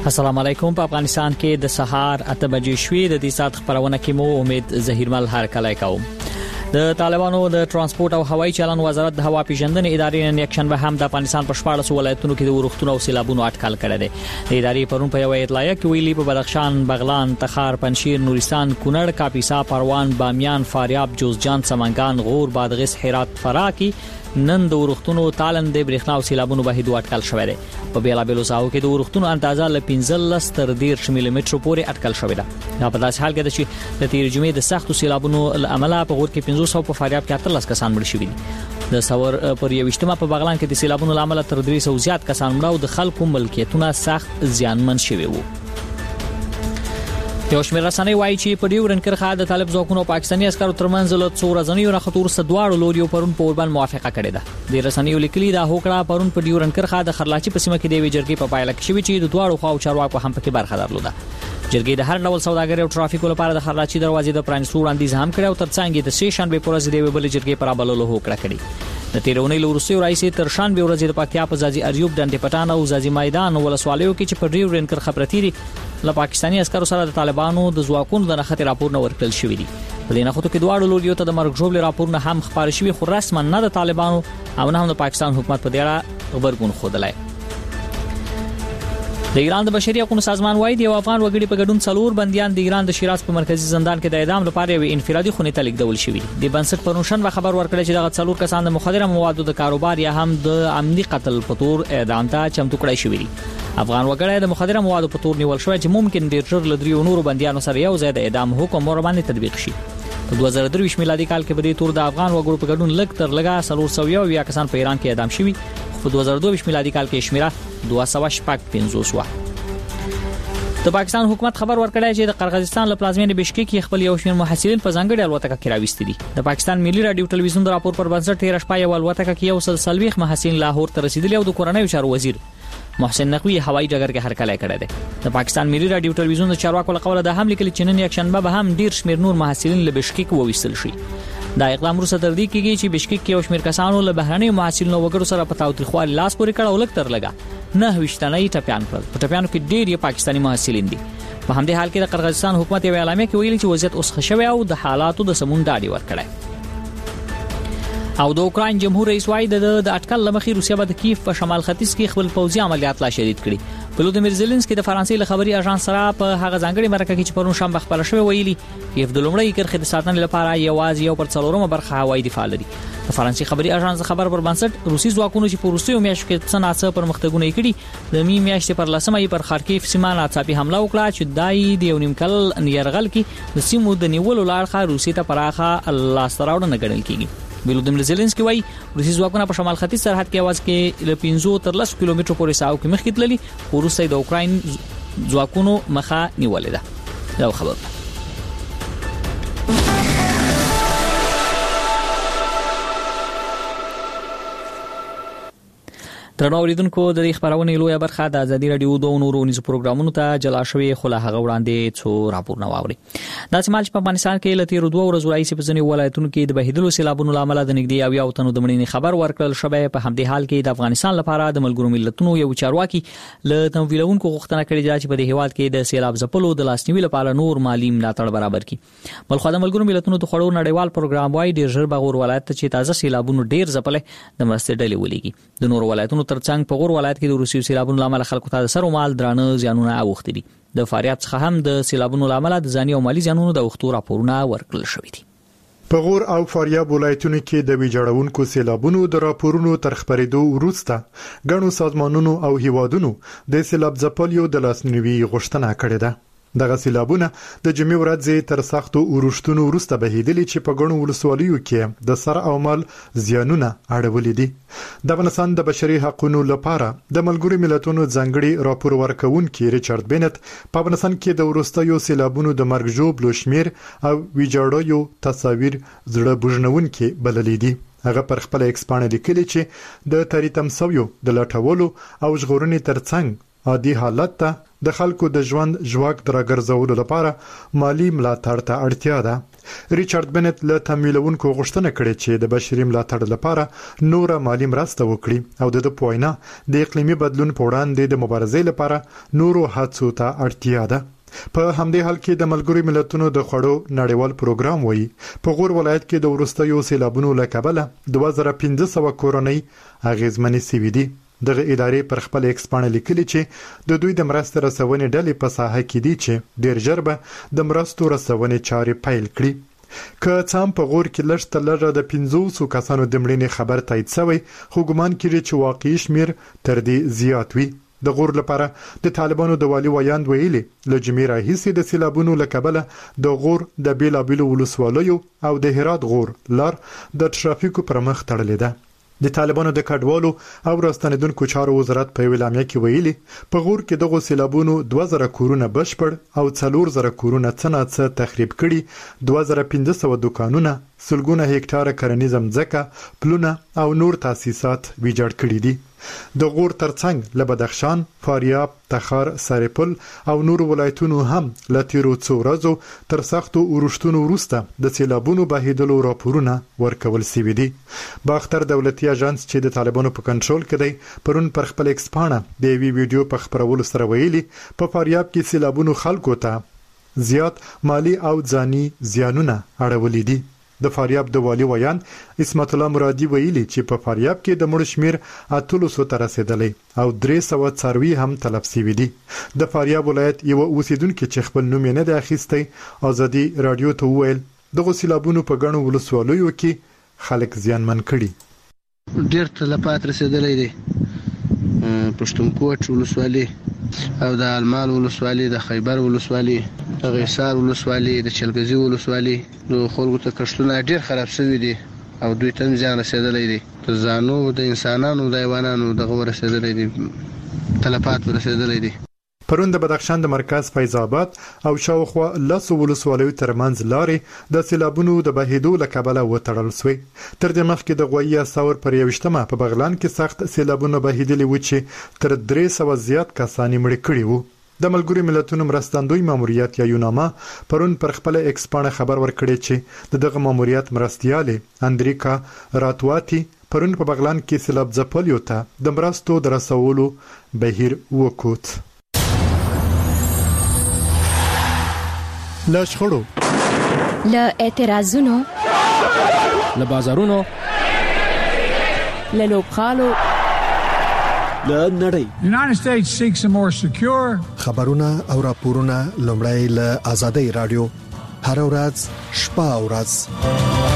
السلام علیکم. په افغانستان کې د سهار 8 بجې شوې د دې سات خبرونه کې مو امید زهیرمل هرکلی کوم. د طالبانو د ترانسپورت او هوایي چلن وزارت د هوا پیژندنې ادارې نن یکشنبه هم د افغانستان په 14 ولایتونو کې د ورښتونو او سیلابونو اټکل کړی دی. د ادارې پرون په یو اطلاعیه کې ویلي په بدخشان، بغلان، تخار، پنشیر، نورستان، کونړ، کاپیسا، پروان، بامیان، فاریاب، جوزجان، سمنګان، غور، بادغیس، هرات، فراه کې نن د ورښتونو تالند د برېښنا او سیلابونو بهیدو اټکل شوی دی. په بیلابېلو ساحو کې د ورښتونو اندازه له 15 تر 13 ملي متر پورې اټکل شوی ده. دا په داسې حال کې ده چې د تیر جمعې د سختو سیلابونو له امله په غور کې 500 په فاریاب کې 13 کسان مړ شوي دي. د سور پر 21 په بغلان کې د سیلابونو له امله تر 300 زیات کسان مړ او د خلکو ملکیتونه سخت زیانمن شوي وو. یو شمېر رسنۍ وایي چې په ډیورن کرښه د طالب ځواکونو او پاکستاني عسکرو ترمنځ له څو ورځنیو راخطو وروسته دواړو لوریو پرون په اوربند موافقه کړې ده. د رسنیو لیکلي دا هوکړه پرون په ډیورن کرښه د خرلاچي په سیمه کې د ویجرګي په پایله کې شوې چې د دواړو خواو چارواکو هم پکې برخه درلوده. جرګې د هر ډول سوداګرۍ او ټرافیکو لپاره د خرلاچي دروازې د پرانیستو وړاندیز هم کړی او ترڅنګ د سې شنبه پر ورځ د بل جرګې پر ابلولو هوکړه کړې. د تیرونې لورسي رئیس تر شنبه ورځ د پکتیا په ځاځي اریوب ډنډ پټان او ځاځي میدان ولسوالیو کې چې په ډیورن کرښه پرتيري له پاکستاني عسکرو سره د طالبانو د ځواکونو د نښتې راپورونه ورکړل شوې دي. په دې نښتو کې دواړو لوریو ته د مرګ ژوبل راپورونه هم خبر شوي، خو رسما نه د طالبانو او نه هم د پاکستان حکومت په دې اړه خبرګون خوده. د ایران د بشري حقوقو سازمان وايي د یو افغان وګړي په ګډون 4 بنديان د ایران د شیراز په مرکزی زندان کې د اعدام لپاره یو انفرادي خونې ته لیږدول شوي دي. د بنسټ پرونشن خبر ورکړی چې دغه 4 کسان د مخدره موادو د کاروبار یا هم د عمدي قتل په تور اعدام ته چمتو کړای شوي دي. افغان وګړي د مخدره موادو په تور نیول شوی چې ممکن ډیر ژر له 3 نورو بنديانو سره یو ځای د اعدام حکم ور باندې تطبیق شي. په 2023 میلادي کال کې په دې تور د افغان وګړو په ګډون لږ تر لږه 400 کسان په ایران کې اعدام شوي. په 2022 میلادي کال کې شمیره 250 وه. د پاکستان حکومت خبر ورکړی چې د قرغیزستان له پلازمینې بشکیک کې خپل یو شمېر محصلین په ځانګړي الوتکه کې راوستي دي. د پاکستان ملي رادیو ټلویزیون د راپور پر بنسټ تیر شپه یو الوتکه کې یو سلسلويخ محصلین لاهور ته رسیدلی او د کورنیو چارو وزیر محسن نقوی هوایي ډګر کې هرکلی کړی دی. د پاکستان ملي رادیو ټلویزیون د چارواکو له قوله د هم لیکلي چې نن یکشنبه به هم ډیر شمېر نور محصلین له بشکیک وویستل شي. دا اقدام وروسته تر دې کېږي چې بشکیک کې یو شمېر کسانو له بهرنیو محصلینو وګړو سره په تاوتریخوالي لاس پورې کړ او لږ تر لږه 9 تنه ټپيان کړل. په ټپيانو کې ډېر یې پاکستاني محصلین دي. په همدې حال کې د قرغیزستان حکومت یو اعلامیه کې ویلي چې وضعیت اوس ښه شوی او د حالاتو د سمون ډاډ ورکړی. او د اوکراین جمهور رئیس وايي د اټکل لمخې روسیا به د کیف په شمال ختیځ کې خپل پوځي عملیات لا شدید کړي. ولودیمیر زيلنسکي د فرانسې له خبري اژانس سره په هغه ځانګړي مرکه کې چې پرون شنبه خبره شوې ویلي کیف د لومړی کرښې د ساتنې لپاره یوازې یو پر 4 برخه هوایي دفاع لري. د فرانسې خبري اژانس خبر پر بنسټ روسي ځواکونو چې په روسي میاشتو کې څنګه پرمختګونه کړي د می میاشتې پر لسمه پر خارکیف سیمه ناڅاپي حمله وکړه چې دای د یو نیم کال نیرغل کې د سیمو د نیولو لاړه روسي ته پراخه لاستراوړنه ګڼل کیږي. ولودیمیر زيلنسکي وايي روسي ځواکونه په شمال ختیځ سرحد کې आवाज کې له 15 تر 10 کیلومترو پورې ساو کې مخکې تللي او روسي د اوکراین ځواکونو مخه نیولې ده. دا خبر ترنو اوریدونکو د دې خبرونې لویه برخه د ازادي رادیو د نورو نيز پروګرامونو ته جلا شوی خو له هغه وړاندې څو راپورونه واوري. د سیمال په افغانستان کې لته 2 ورځې راځي په ځینې ولایتونو کې د بهیدلو سیلابونو لامل د نګدي او تنو د مړینې خبر ورکړل شوی. په همدې حال کې د افغانستان لپاره د ملګرو ملتونو یو چارواکي له تمویلونکو غوښتنه کړې ده چې په دې هیواد کې د سیلاب ځپلو د لاسنیوي لپاره نور مالی ملاتړ برابر کړي. بلخو د ملګرو ملتونو د خړو نړیوال پروګرام وايي ډیر ژر بغور ولایت چې تازه سیلابونو ډیر ځپلې د مرستې ډلې ولېږي. د نور ولایتونو ترڅنګ په غور ولایت کې د روسي سیلابونو لامل خلکو ته سر او مال درانه زیانونه اوښتي دي. د فاریاب څخه هم د سیلابونو لامل د ځاني او مالی زیانونو د اوښتو راپورونه ورکړل شوي دي. په غور او فاریاب ولایتونو کې د ویجاړونکو سیلابونو د راپورونو تر خبرېدو وروسته غنو سازمانونو او هیوادونو د سیلاب ځپلیو د لاسنیوي غوښتنه کړې ده. دغه سیلابونه د جمعې ورځې تر سختو اورښتونو وروسته بهیدلي چې په ګڼو ولسوالیو کې د سر او مال زیانونه اړولې دي. د افغانستان د بشري حقوقو لپاره د ملګرو ملتونو ځانګړي راپور ورکونکي ریچارډ بینت په افغانستان کې د وروستیو سیلابونو د مرګ ژوبلو شمیر او ویجاړیو تصاویر زړه بوژنونکي بللې دي. هغه پر خپل ایکس باندې لیکلي چې د تاریتم سویو د لټولو او ژغورنې ترڅنګ عادي حالت ته د خلکو د ژوند ژواک درګرځولو لپاره مالی ملاتړ ته اړتیا ده. ریچارډ بنت له تمویلونکو غوښتنه کړې چې د بشري ملاتړ لپاره نور مالی مرسته وکړي او د پوینا د اقلیمي بدلون په وړاندې د مبارزې لپاره نورو هڅو ته اړتیا ده. په همدې حال کې د ملګرو ملتونو د خوړو نړیوال پروګرام وایي په غور ولایت کې د وروستیو سیلابونو له کبله 2500 کورنۍ اغیزمنې شوې دي. دغه ادارې پر خپل ایکس باندې لیکلي چې د دوی د مرستې رسونې ډلې په ساحه کې دي چې ډیر ژر به د مرستو رسونې چارې پیل کړي. که څه هم په غور کې لږ تر لږه د 500 کسانو د مړینې خبر تایید شوی، خو ګومان کیږي چې واقعي شمیر تر دې زیات وي. د غور لپاره د طالبانو د والي ویاند ویلي له جمعې راهیسې د سیلابونو له کبله د غور د بیلابیلو ولسوالیو او د هرات غور لار د ترافیکو پر مخ تړلې ده. د طالبانو د کډوالو او راستنیدونکو چارو وزارت په اعلامیه کې ویلي په غور کې دغه سیلابونو 2000 کورونه بشپړ او 4000 کورونه څنګه تخریب کړي، 2500 دکانونه، سلګونه هکټاره کرنیزه ځمکه، پلونه او نور تاسیسات ویجاړ کړي دي. د غور ترڅنګ له بدخشان، فاریاب، تخار، سرپل او نور ولایتونو هم له تیرو څو ورځو تر سختو اورښتونو وروسته د سیلابونو بهیدلو راپورونه ورکول شوي دي. باختر دولتي اژانس چې د طالبانو په کنټرول کې دی پرون پر خپل ایکس پاڼه د یوې ویډیو په خپرولو سره ویلي په فاریاب کې سیلابونو خلکو ته زیات مالی او ځاني زیانونه اړولي دي. د فاریاب د والي ویان اسمت الله مرادي ویلي چې په فاریاب کې د مړو شمیر 800 ته رسیدلی او 300 څاروي هم تلف شوي دي. د فاریاب ولایت یو اوسیدونکو چې خپل نوم نه دی اخیستی ازادي رادیو ته وویل دغه سیلابونو په ګڼو ولسوالیو کې خلک زیانمن کړي. ډیر تلفات رسیدلی دي. پښتونخوا ولسوالي او د المال ولسوالي، د خیبر ولسوالي، د غیسار ولسوالي، د چلګزي ولسوالي د خلکو ته کښتونه ډیر خراب شوي دي او دوی ته ځان رسیدلی دي. د ځانو د انسانانو د حیوانانو دغه رسیدلی دي، تلفات رسیدلی دي. پرون د بدخشان د مرکز فیض آباد او شاوخوا لاسو ولسوالیو ترمنځ لارې د سیلابونو د بهیدو له کبله وتړل شوې. تر دې مخکې د غویه ساور پر 21مه په بغلان کې سخت سیلابونه بهیدلي و چې تر 300 زیات کسان مړه کړي وو. د ملګرو ملتونو مرستندوی ماموریت یا یوناما پرون پر خپل ایکس باندې خبر ورکړی چې دغه ماموریت مرستياله اندریکا راتواتی پرون په بغلان کې سیلاب ځپلیو ته د مرستو د رسولو بهیر وکوت. له شخړو، له اعتراضونو، له بازارونو، له لوبخالو، له نړۍ. United States seeks a more secure. خبرونه او راپورونه لومړی له آزادۍ رادیو هر ورځ شپه او ورځ.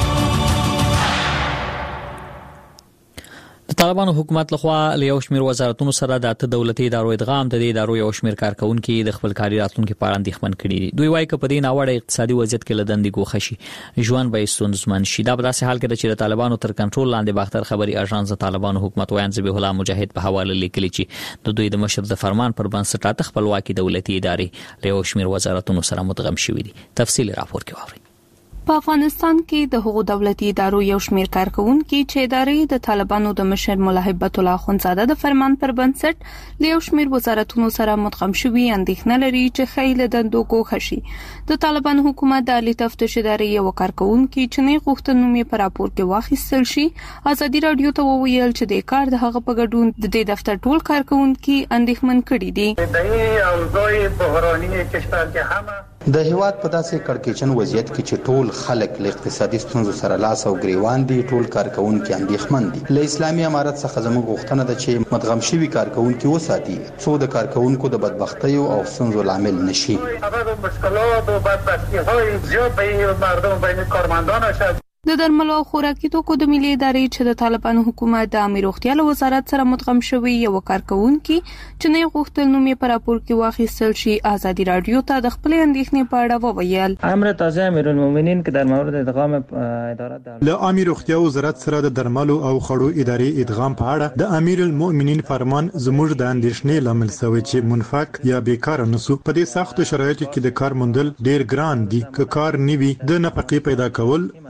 د طالبانو حکومت لخوا له یو شمېر وزارتونو سره د اته دولتي ادارو ادغام د دې ادارو یو شمېر کارکونکو د خپل کاري راتلونکو په اړه اندېښمن کړي دي. دوی وايي چې په دې ناوړه اقتصادي وضعیت کې لدندې ګوښه شي ژوند به ستونزمن شي. دا په داسې حال کې چې د طالبانو تر کنټرول لاندې باختر خبري اژانس د طالبانو حکومت ویان ذبیح الله مجاهد په حواله لیکلي چې د دوی د مشر د فرمان پر بنسټ خپلواکي دولتي ادارې له یو شمېر وزارتونو سره مدغم شوي دي. تفصیل راپور کې واورئ. په افغانستان کې د حقوق دولتي ادارو یو شمېر کارکونکو چې ادارې د طالبانو د مشر مولا هیبت الله اخوندزاده د فرمان پر بنسټ له یو شمېر وزارتونو سره مدغم شوي اندېښنه لري چې خیل دندو ګوښه شي. د طالبانو حکومت د عالی تفتیش ادارې یو کارکونکو چې نه غوښتنو یې پر راپور کې واخیستل شي ازادي رادیو ته وویل چې د کار د هغه په ګډون د دې دفتر ټول کارکونکو اندېښمن کړي دي. د اوضاع بحراني کشور کې هم د هیواد په داسې کړکېچن وضعیت کې چې ټول خلک له اقتصادي ستونزو سره لاس او ګریوان دي، ټول کارکونکو اندېښمن دي. له اسلامي امارت څخه زموږ غوښتنه ده چې مدغم شوي کارکونکو وساتي څو د کارکونکو د بدبختیو او ستونزو لامل نشي. مشکلات او بدبختی‌های زیاد به مردم بین کارمندان شد. د درملو او خوراکي توکو د ملي ادارې چې د طالبانو حکومت د امیر روغتیا له وزارت سره مدغم شوی یو کارکونکو چې نه غوښتل نوم یې پر راپور کې واخیستل شي ازادي رادیو ته د خپل اندېښنې په اړه وویل. امر تازه امیرالمؤمنین که در مورد ادغام اداره له امیر روغتیا وزارت سره د درملو او خړو ادارې ادغام په اړه د امیرالمؤمنین فرمان زموږ د اندېښنې لامل شوی چې منفق یا بیکار نسو. په دې سختو شرایطو کې د کار موندل ډیر ګران دي. که کار نیوي د نفقې پیدا کول موږ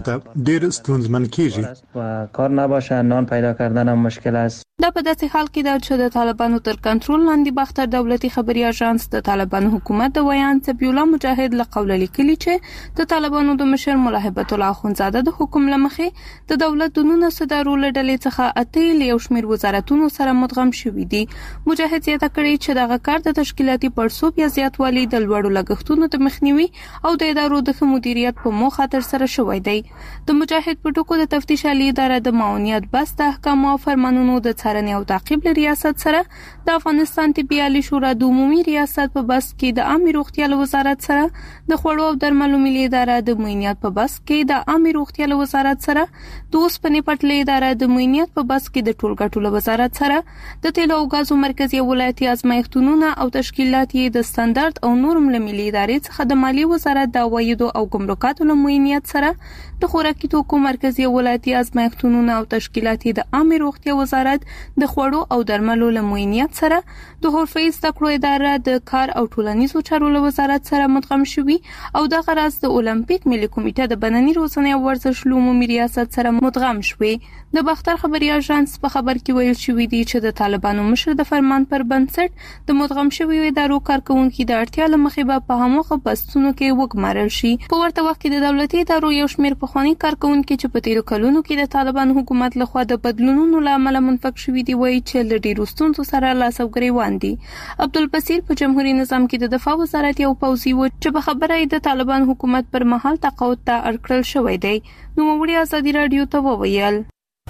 ته ډیر ستونزمن کیږي و کار نباشه نان پیدا کردن هم مشکل است. دا په داسې حال کې ده چې د طالبانو تر کنټرول لاندې باختر دولتي خبري اژانس د طالبانو حکومت د ویان ذبیح الله مجاهد له قوله لیکلي چې د طالبانو د مشر ملا هیبت الله اخونزاده د حکم لمخې د دولت د 19 ادارو له ډلې څخه اته له یو شمېر وزارتونو سره مدغم شوي دي. مجاهد زیاته کړې چې دغه کار د تشکیلاتي پړسوب یا زیاتوالي د لوړو لګښتونو د مخنیوي او د ادارو د ښه مدیریت په موخه تر سره شوی دی. د مجاهد په ټکو د تفتیش عالی اداره د معاونیت بس د احکام او فرمانونو د څارنې او تعقیب له ریاست سره د افغانستان طبي عالی شورا د عمومي ریاست په بس کې د عامه روغتیا له وزارت سره د خوړو او درملو ملي اداره د معاینات په بس کې د عامه روغتیا له وزارت سره د اوسپنې پټلۍ اداره د معاینات په بس کې د ټولګټو له وزارت سره د تیل او غازو مرکزي ولایتي ازمایښتونو او تشکیلات یې د ستاندرد او نورم له ملي ادارې څخه د مالی وزارت د عوایدو او ګمرکاتو له معاینات سره د خوراکي توکو مرکزي ولایتي ازمایښتونو او تشکیلات یې د عامه روغتیا وزارت د خوړو او درملو له معاینات سره د حرفي زده کړو اداره د کار او ټولنیزو چارو له وزارت سره مدغم شوي او د غرض د اولمپیک ملي کمیټه د بدني روزنې او ورزش عمومي ریاست سره مدغم شوي. د باختر خبري اژانس په خبر کې ویل شوی دی چې د طالبانو مشر د فرمان پر بنسټ د مدغم شوی ادارو کارکونکو د اړتیا لمخې په هماغه بستونو کې وګمارل شي. په ورته وخت کې د دولتي ادارو یو شمېر پخوانی کارکونکو چې په تیرو کلونو کې د طالبان حکومت لخوا د بدلونونو لامل منفک شوی دی وایي چې له ډیرو ستونزو سره لاس او ګریوان دي. عبدالبصیر په جمهوریت نظام کې د دفاع وزارت یو پوځي و چې په خبره د طالبان حکومت پر مهال تقاعد ته اړکړل شوی دی. نو وړي ازادي رادیو ته وویل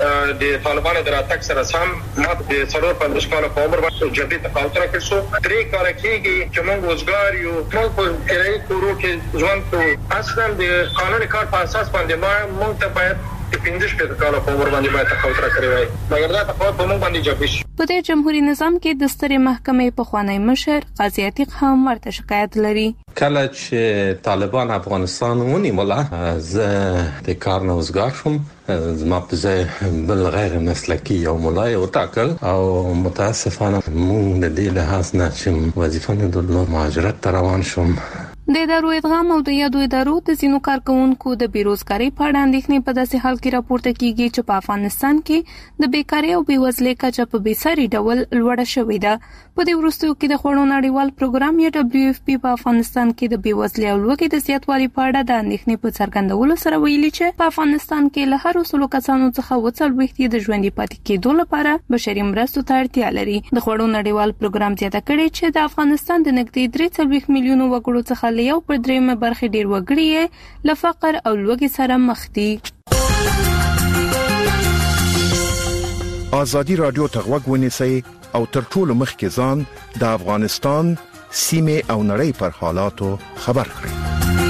د طالبانو د راتګ سره سم ما د 45 کال په عمر باندې جبري تقاعد راکړ شو. درې کال کېږي چې موږ وزګار یو موږ په کرایي کورو کې ژوند کوو. اصلا د قانون کار په اساس باندې موږ ته باید د 15 کال په عمر باندې باید تقاعد راکړی وای مګر دا تقاعد په موږ باندې جبري شو. په دې جمهوریت نظام کې د سترې محکمې په خوانی مشر قاضي عتیق هم ورته شکایت لري. کله چې طالبان افغانستان ونیوله زه د کار نه وزګار شوم. زما په ځای بل غیر مسلکی یو ملای وټاکل او متاسفانه مونږ د دې لحاظ نه چې وظیفه نه درلوده مهاجرت ته روان شوم. د ادارو ادغام او د یادو ادارو د ځینو کارکونکو د بیروزګاری په اړه اندېښنې په داسې حال کې راپورته کیږي چې په افغانستان کې د بیکاری او بېوزلۍ کچه په بېساري ډول لوړه شوې ده. په دې وروستیو کې د خوړو نړیوال پروګرام یا WFP په افغانستان کې د بېوزلۍ او لوږې د زیاتوالي په اړه د اندېښنې په څرګندولو سره ویلي چې په افغانستان کې له هر 100 کسانو څخه 40 د ژوندۍ پاتې کېدو لپاره بشري مرستو ته اړتیا لري. د خوړو نړیوال پروګرام زیاته کړې چې د افغانستان د نږدې 43 میلیونو وګړو څخه له یو پر درېمه برخې ډېر وګړي له فقر او لوږې سره مخ دي. ازادي رادیو ته غوږ ونیسئ او تر ټولو مخکې ځان د افغانستان سیمه او نړۍ پر حالاتو خبر کړئ.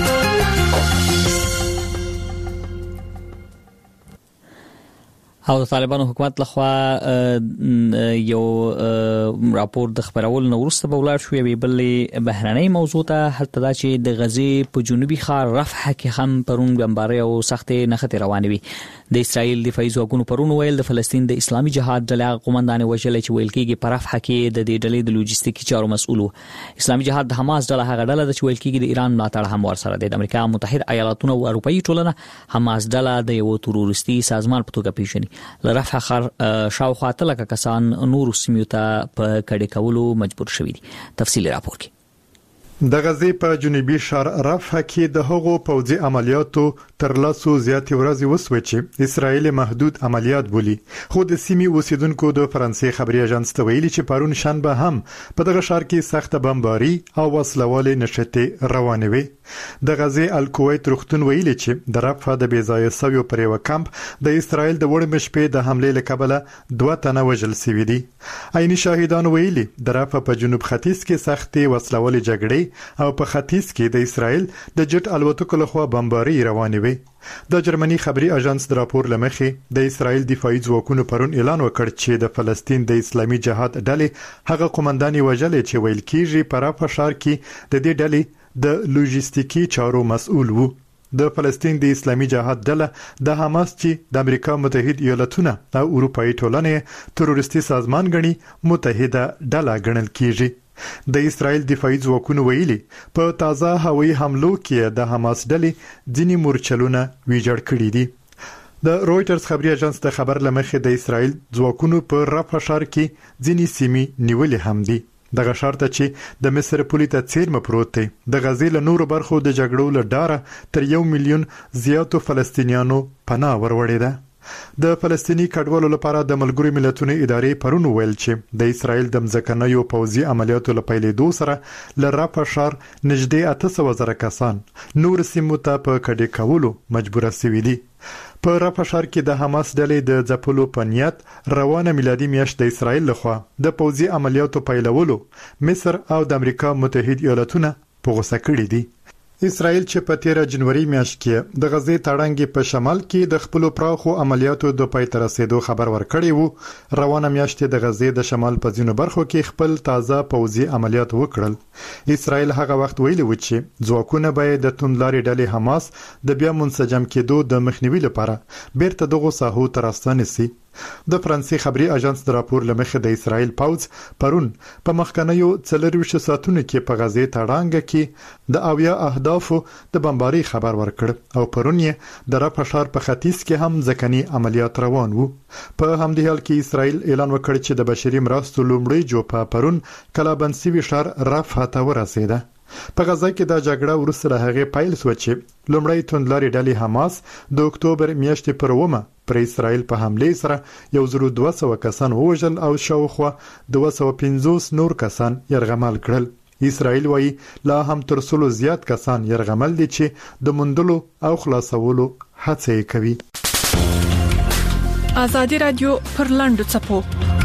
او د طالبانو حکومت لخوا یو راپور د خبرولو نو وروسته به ولاړ شو. یوې بلې بهرنۍ موضوع ته هلته دا چې د غزې په جنوبي ښار رفح کې هم پرون بمبارۍ او سختې نښتې روانې وي. د اسرائیل دفاعي ځواکونو پرون ویل د فلسطین د اسلامي جهاد ډلې قومندان وژل چې ویل کېږي په رفح کې د دې ډلې د لوجستیکي چارو مسؤل و. اسلامي جهاد د حماس ډله هغه ډله ده چې ویل کېږي د ایران ملاتړ هم ورسره دی. د امریکا متحده ایالاتونو او اروپאי ټولنه حماس ډله د یو تروریستي سازمان په توګه پیژني. لرفح خر شاوخوا تلکه کسان نور سیمو ته په کډې کولو مجبور شوي دي. تفصیلی راپور کې د غزې په جنوبي ښار رفح کې د هغو پوځي عملیاتو تر لاسو زیاتې ورځې وسوي چې اسرائیل محدود عملیات بولي. خو د سیمې اوسیدونکو د فرانسې خبري اژانس ته ویلي چې پرون شنبه هم په دغه ښار کې سخت بمباري او وسلوالې نشټې روانې وي. د غزې الکویت روغتون ویلي چې د رفح د بیځایه سویو پر یو کمپ د اسرائیل د وړمې شپې د حملې لکبله 2 تنه وژل شوي دي. عیني شاهدان ویلي د رفح په جنوب ختیځ کې سختې وسلوالې جګړې او په ختیځ کې د اسرائیل د جټ الوتکو لخوا بمباري روانې وي. د جرمني خبري اژانس د راپور لمخې د اسرائیل دفاعي ځواکونو پرون اعلان وکړ چې د فلسطین د اسلامي جهاد ډلې هغه قومندان وژلې چې ویل کېږي په رفح ښار کې د دې ډلې د لوجستیکي چارو مسؤل وو. د فلسطین د اسلامي جهاد ډله د حماس چې د امریکا متحده ایالاتونو او اروپאי ټولنې تروریستي سازمان غني متحده ډله ګڼل کیږي. د اسرایل دفاعي ځواکونو ویلي په تازه هوایي حملو کې د حماس ډلې ځینې مورچلونه ویجاړ کړي دي. د رويټرز خبري اژانس د خبر لمخې د اسرایل ځواکونو په رفح ښار کې ځینې سیمې نیولې هم دي. دغه ښار ته چې د مصر پولې ته څیرمه پروت دی د غزې له نورو برخو د جګړو له ډاره تر 1 میلیون زیاتو فلسطینیانو پناه وروړې ده. د فلسطینی کډوالو لپاره د ملګرو ملتونو ادارې پرون ویل چې د اسرایل د مځکنیو پوځي عملیاتو له پیلېدو سره ل رفح ښار نږدې 800,000 کسان نور سیمو ته په کډې کولو مجبور شوي دي. په رفح ښار کې د حماس ډلې د ځپلو په نیت روانه میلادي میاشت د اسرایل لخوا د پوځي عملیاتو پیلولو مصر او د امریکا متحده ایالاتونه په غوسه کړي دي. اسرایل چې په 13 جنوري میاشت کې د غزې تړانګې په شمال کې د خپل پراخو عملیاتو د پای ته رسیدو خبر ورکړی وو، روانه میاشت د غزې د شمال په ځینو برخو کې خپل تازه پوځي عملیات وکړل. اسرایل هغه وخت ویلي و چې ځواکونه به د توندلاري ډلې حماس د بیا منسجم کېدو د مخنیوي لپاره بیرته دغه ساحو ته راستنه سي. د فرانسې خبري اژانس د راپور لمخې د اسرایل پوځ پرون په مخکنیو 24 ساعتونو کې په غزې تړانګه کې د اویا اهدافو د بمباري خبر ورکړ او پرون یې د رفح ښار په ختیځ کې هم ځکني عملیات روان وو. په همدې حال کې اسرایل اعلان وکړ چې د بشري مرستو لومړی جوپه پرون کلابند سوي ښار رفح ته ورسېده. په غزه کې د جګړه وروسته له هغه پیل شو چې لومړی توندلاري ډلې حماس د اکتوبر میاشتې پر 1 پر اسرایل په حمله سره 1200 کسان ووژل او شاوخوا 250 نور کسان يرغمل کړل. اسرایل وايي لا هم تر څلو زیات کسان يرغمل دي چې د مندلو او خلاصولو هڅه کوي. آزادي رادیو پر لاندو چپو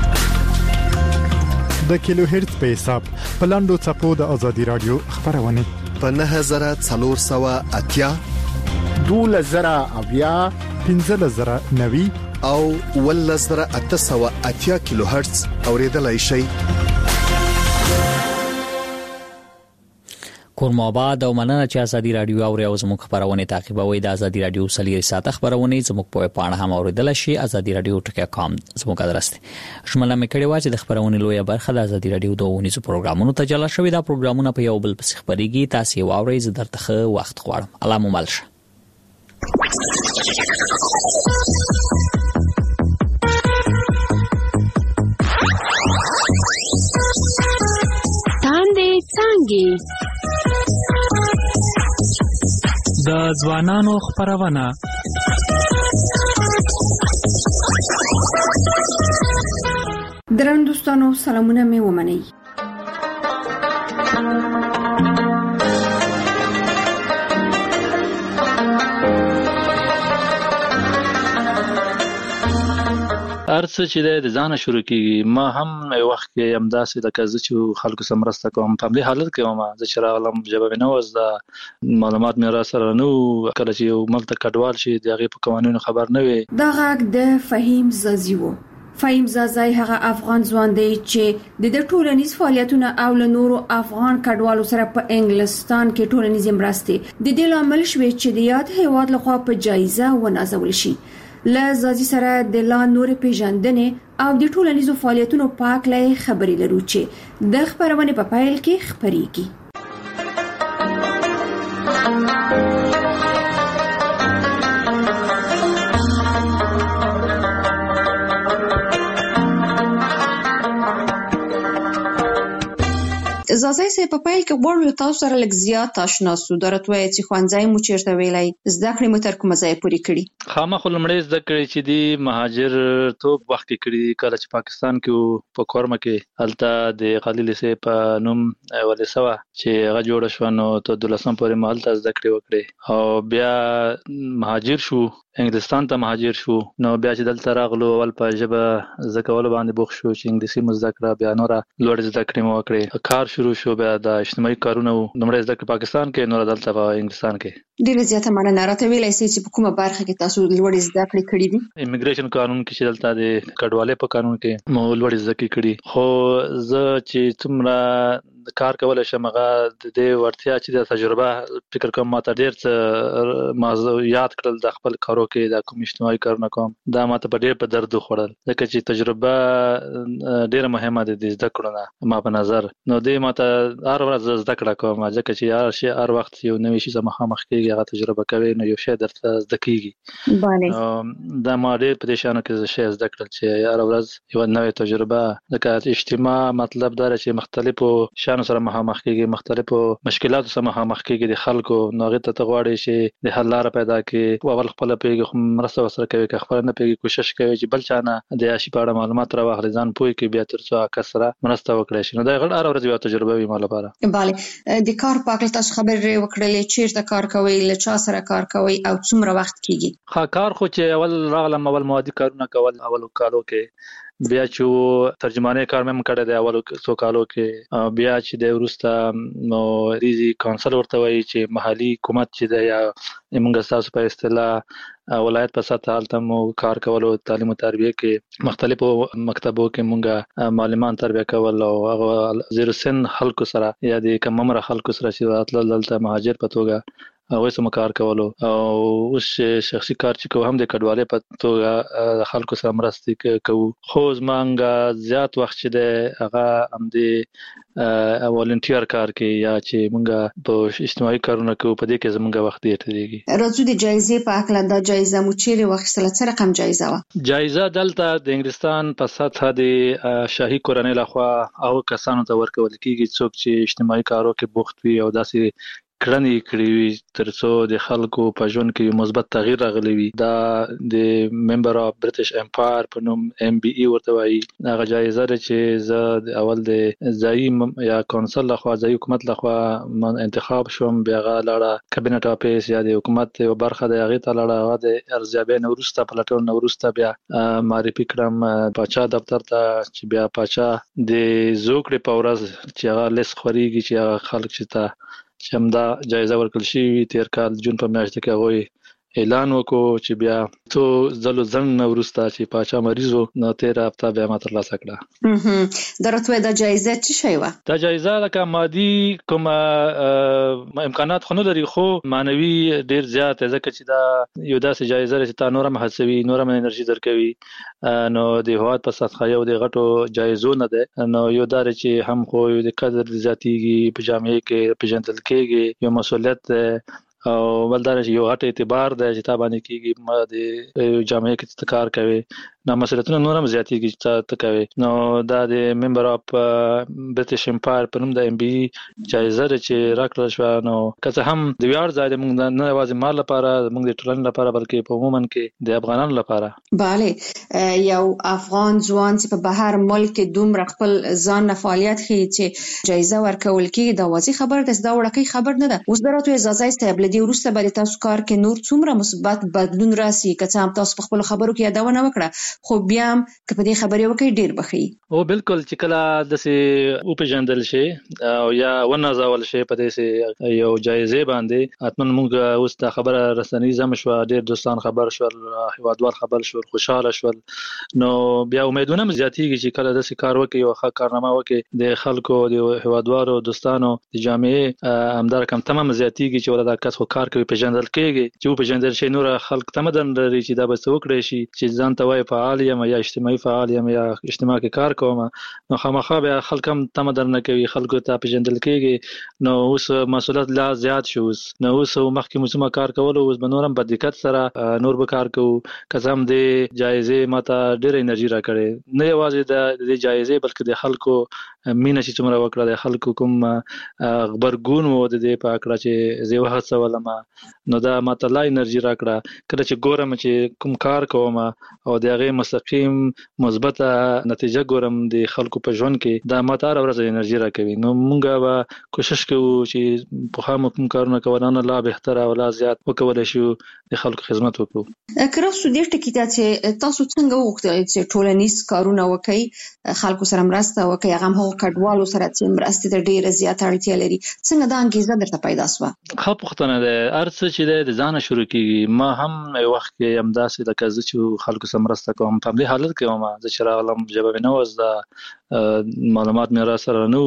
د کیلو هرتز په حساب په لاندو چپو د آزادي رادیو خبرونه په 9480 2000 1590 او 1880 کیلو هرتز اوریدلای شئ. کورما آباد او مننه چې آزادي رادیو او زموږ خبرونه تعقیبوي. د آزادي رادیو سلیری ساته خبرونه زموږ په پاڼه هم اوریدل شي azadi.radio.com زموږ ادرس دی. شموله مې کړي واچ د خبرونه لویه برخه د آزادي رادیو د اونیزو پروګرامونو ته جلا شوی. دا پروګرامونه په یو بل پس خبريږي. تاسو واورئ زه درته وخت غواړم. الله مو ملشه. د ځوانانو خبرونه درنو دوستانو سلامونه مې ومنئ. ارڅ چې د ځانه شروع کیږي. ما هم یو وخت کې امداسې د کزه چې خلکو سره مرسته کوم په دې حالت کې ما د شراغلم جواب نه وز د معلومات مې را سره نو کله چې یو ملت کډوال شي دغه په قوانینو خبر نه وي. دا غږ د فهیم زازیو. فهیم زازای هغه افغان ځوان دی چې د ټولنیز فعالیتونو او له نورو افغان کډوالو سره په انګلستان کې ټولنیز مرسته د دې لامل شوی چې د یاد هیواد لخوا په جایزه ونازول شي. لزازي سره د لا نور پیژندنې او د ټولنیزو فعالیتونو پاک لای خبري لرو چې د خبرونه په پایل کې خبريږي. زازای سه په پایل کې غوړو تاسو سره لږ زیات آشنا سو درته وایي چې خوانځای مو چیرته ویلای زده کړې مو تر کومه ځای پورې کړی. خامخ لمړی زده کړې چې دی مهاجر توپ وخت کې کړی کله چې پاکستان کې په کورمه کې الته د خلیل سه په نوم ولسوه چې هغه جوړ شو نو ته د لسم پورې مالته زده کړې وکړې او بیا مهاجر شو انګلستان ته مهاجر شو نو بیا چې دلته راغلو اول په ژبه زکول باندې بوخ شو چې انګلیسي مذاکره بیا نور لوړ زده کړې مو وکړې. کار شروع شو بیا د اجتماعي کارونه نمبر زده کړې پاکستان کې نور دلته په انګلستان کې. ډیره زیاته مننه. راته ویلای سي چې په کومه برخه کې تاسو لوړ زده کړې کړې دي؟ امیګریشن قانون کې چې دلته د کډوالۍ په قانون کې مو لوړ زده کړې کړې. خو زه چې څومره کار کول شم هغه د دې ورتیا چې د تجربه فکر کوم ماته ډیر څه ما یاد کړل د خپل کارو کې د کوم اجتماعي کارونه کوم دا ماته په ډیر په درد خوړل ځکه چې تجربه ډیره مهمه ده د زده کړو نه ما په نظر نو دې ماته هر ورځ زده کړه کوم ځکه چې هر وخت یو نوې شی مخامخ کېږي هغه تجربه کوي نو یو شی درته زده کېږي بله دا ما ډیر په دې شانو کې شی زده کړل چې هر ورځ یو نوې تجربه د اجتماع مطلب دا چې مختلفو شانو سره مخامخ کېږي مختلفو مشکلاتو سره مخامخ کېږي د خلکو نو هغه ته غواړي چې د حل لار پیدا کړي او اول خپل پیږي خو مرسته وسره کوي که خپل نه پیږي کوشش کوي چې بل چانه د عاشق په اړه معلومات راوخلي ځان پوي کې بیا تر څو کسره مرسته وکړي شي نو دا غړ هر ورځ یو تجربه وي مال لپاره bale د کار په اړه تاسو خبرې وکړلې چیرته کار کوي له چا سره کار کوي او څومره وخت کیږي کار خو چې اول راغلم اول موادي کارونه کول اول کالو کې بیا چې ترجمانه کار مې کړی دی اول څو کالو کې بیا چې د ورسته نو ریزي کونسل ورته وایي چې محلي حکومت چې دی یا موږ تاسو په اصطلاح ولایت په سطح حالت مو کار کول او تعلیم او تربیه کې مختلفو مکتبو کې موږ معلمان تربیه کول او هغه زیر سن خلکو سره یا د کم عمر خلکو سره چې راتلل دلته مهاجر په توګه هغه سم کار کولو او اوس شخصي کار چې کوم هم د کډوالۍ په توګه خلکو سره مرسته کوو خو زمونږ زیات وخت چې د هغه هم د والنټیر کار کې یا چې مونږ په اجتماعي کارونه کوو په دې کې زمونږ وخت دی تیریږي راځو د جایزې په اړه دا جایزه مو چیرې واخیستله څه رقم جایزه وه جایزه دلته د انګلستان په سطح د شاهي کورنۍ لخوا او کسانو ته ورکول کیږي څوک چې اجتماعي کارو کې بوخت وي او داسې کړنې کړې وي ترڅو د خلکو په ژوند کې مثبت تغییر راغلی وي دا د ممبر اف برټش امپایر په نوم MBE ورته وایي هغه جایزه ده چې زه د اول د ځایي یا کونسل لخوا ځایي حکومت لخوا انتخاب شوم بیا هغه لاړه کابینټ افیس یا د حکومت یو برخه د هغې ته لاړه هغه د ارزیابۍ نه وروسته پلټنو نه وروسته بیا معرفي کړم پاچا دفتر ته چې بیا پاچا د زوکړې په ورځ چې هغه لیست خورېږي چې هغه خلک چې ته چې همدا جایزه ورکړل شوې تیر کال جون په میاشت کې هغوی اعلان وکړو چې بیا څو ځلو ځنډ نه وروسته چې پاچا مریض و نو تېره هفته بیا ما ترلاسه کړه دا راته دا جایزه څه شی وه دا جایزه لکه مادي کوم امکانات خو نه لري خو معنوي ډیر زیات ځکه چې دا یو داسې جایزه ده چې تا نور هم هڅوي نور هم انرژي درکوي نو د هېواد په سطحه یو د غټو جایزو نه ده نو یو دا چې هم خو د قدر زیاتېږي په جامعه کې پیژندل کېږي یو مسؤلیت او بل دا چې یو غټ اعتبار دی چې تا باندې کېږي ما د جامعه کې کار کوي نو مسؤلیتونه نور هم زیاتېږي چې ته کوي نو دا د ممبر اف برټش امپایر په نوم د MBE جایزه ده چې راکړل شوه نو که څه هم د ویاړ ځای دی موږ نه یوازې ما لپاره موږ د ټولنې لپاره بلکې په عموما کې د افغانانو لپاره بله یو افغان ځوان چې په بهر ملک کې دومره خپل ځان نه فعالیت ښیي چې جایزه ورکول کېږي دا واضح خبره ده دا وړوکی خبر نه ده اوس به راته اجازه صاحب له دې وروسته به د تاسو کار کې نور څومره مثبت بدلون راسي که څه هم تاسو په خپلو خبرو کې یادونه وکړه خو بیا هم که په دې خبرې وکړئ ډېر به ښه او بالکل چې کله داسې وپېژندل شي او یا ونازول شي په داسې یو جایزې باندې حتما موږ اوس دا خبره رسنیزه هم شوه ډېر دوستان خبر شول هېوادوال خبر شول خوشحاله شول نو بیا امیدونه هم زیاتېږي چې کله داسې کار وکړي یو ښه کارنامه وکړي د خلکو د هېوادوالو دوستانو د جامعې همدا رقم تمام زیاتېږي چې ولدا کس خو کار کوي پیژندل کېږي چې وپېژندل شي نور خلک تمدن لري چې دا به څه وکړی شي چې ځان ته وایي فعال یم یا اجتماعي فعال یم یا اجتماع کې کار کوم نو خامخا بیا خلک هم تمدن نه کوي خلکو ته پیژندل کېږي نو اوس مسؤلیت لا زیات شو نو اوس مخکې موږ کار کولو اوس به نور هم په دقت سره نور به کار کوو که څه هم د جایزې ماته ډېره انرژي راکړې نه یوازې د جایزې بلکې د خلکو مینه چې څومره وکړه د خلکو کوم غبرګون و د دې په اړه چې زه وهڅولم نو دا ماته لا انرژي راکړه کله چې ګورم چې کوم کار کوم او د هغې مستقیم مثبته نتیجه ګورم د خلکو په ژوند کې دا ماته هره ورځ انرژي راکوي نو موږ به کوشش کوو چې پخوا مو کوم کارونه کول نه لا بهتره او لا زیات وکولی شو د خلکو خدمت وکړو که راسو دې ټکي ته چې تاسو څنګه وغوښتل چې ټولنیز کارونه وکړئ خلکو سره مرسته وکړئ هغه هم هغو کډوالو سره چې مرستې ته ډېره زیاته اړتیا لري څنګه دا انګېزه درته پیدا شوه ښه پوښتنه ده هر څه چې دی د ځانه شروع کېږي ما هم یو وخت کې همداسې لکه زه چې خلکو سره مرسته کوم په همدې حالت کې وم زه چې راغلم ژبه مې نه وه زده معلومات مې را سره نو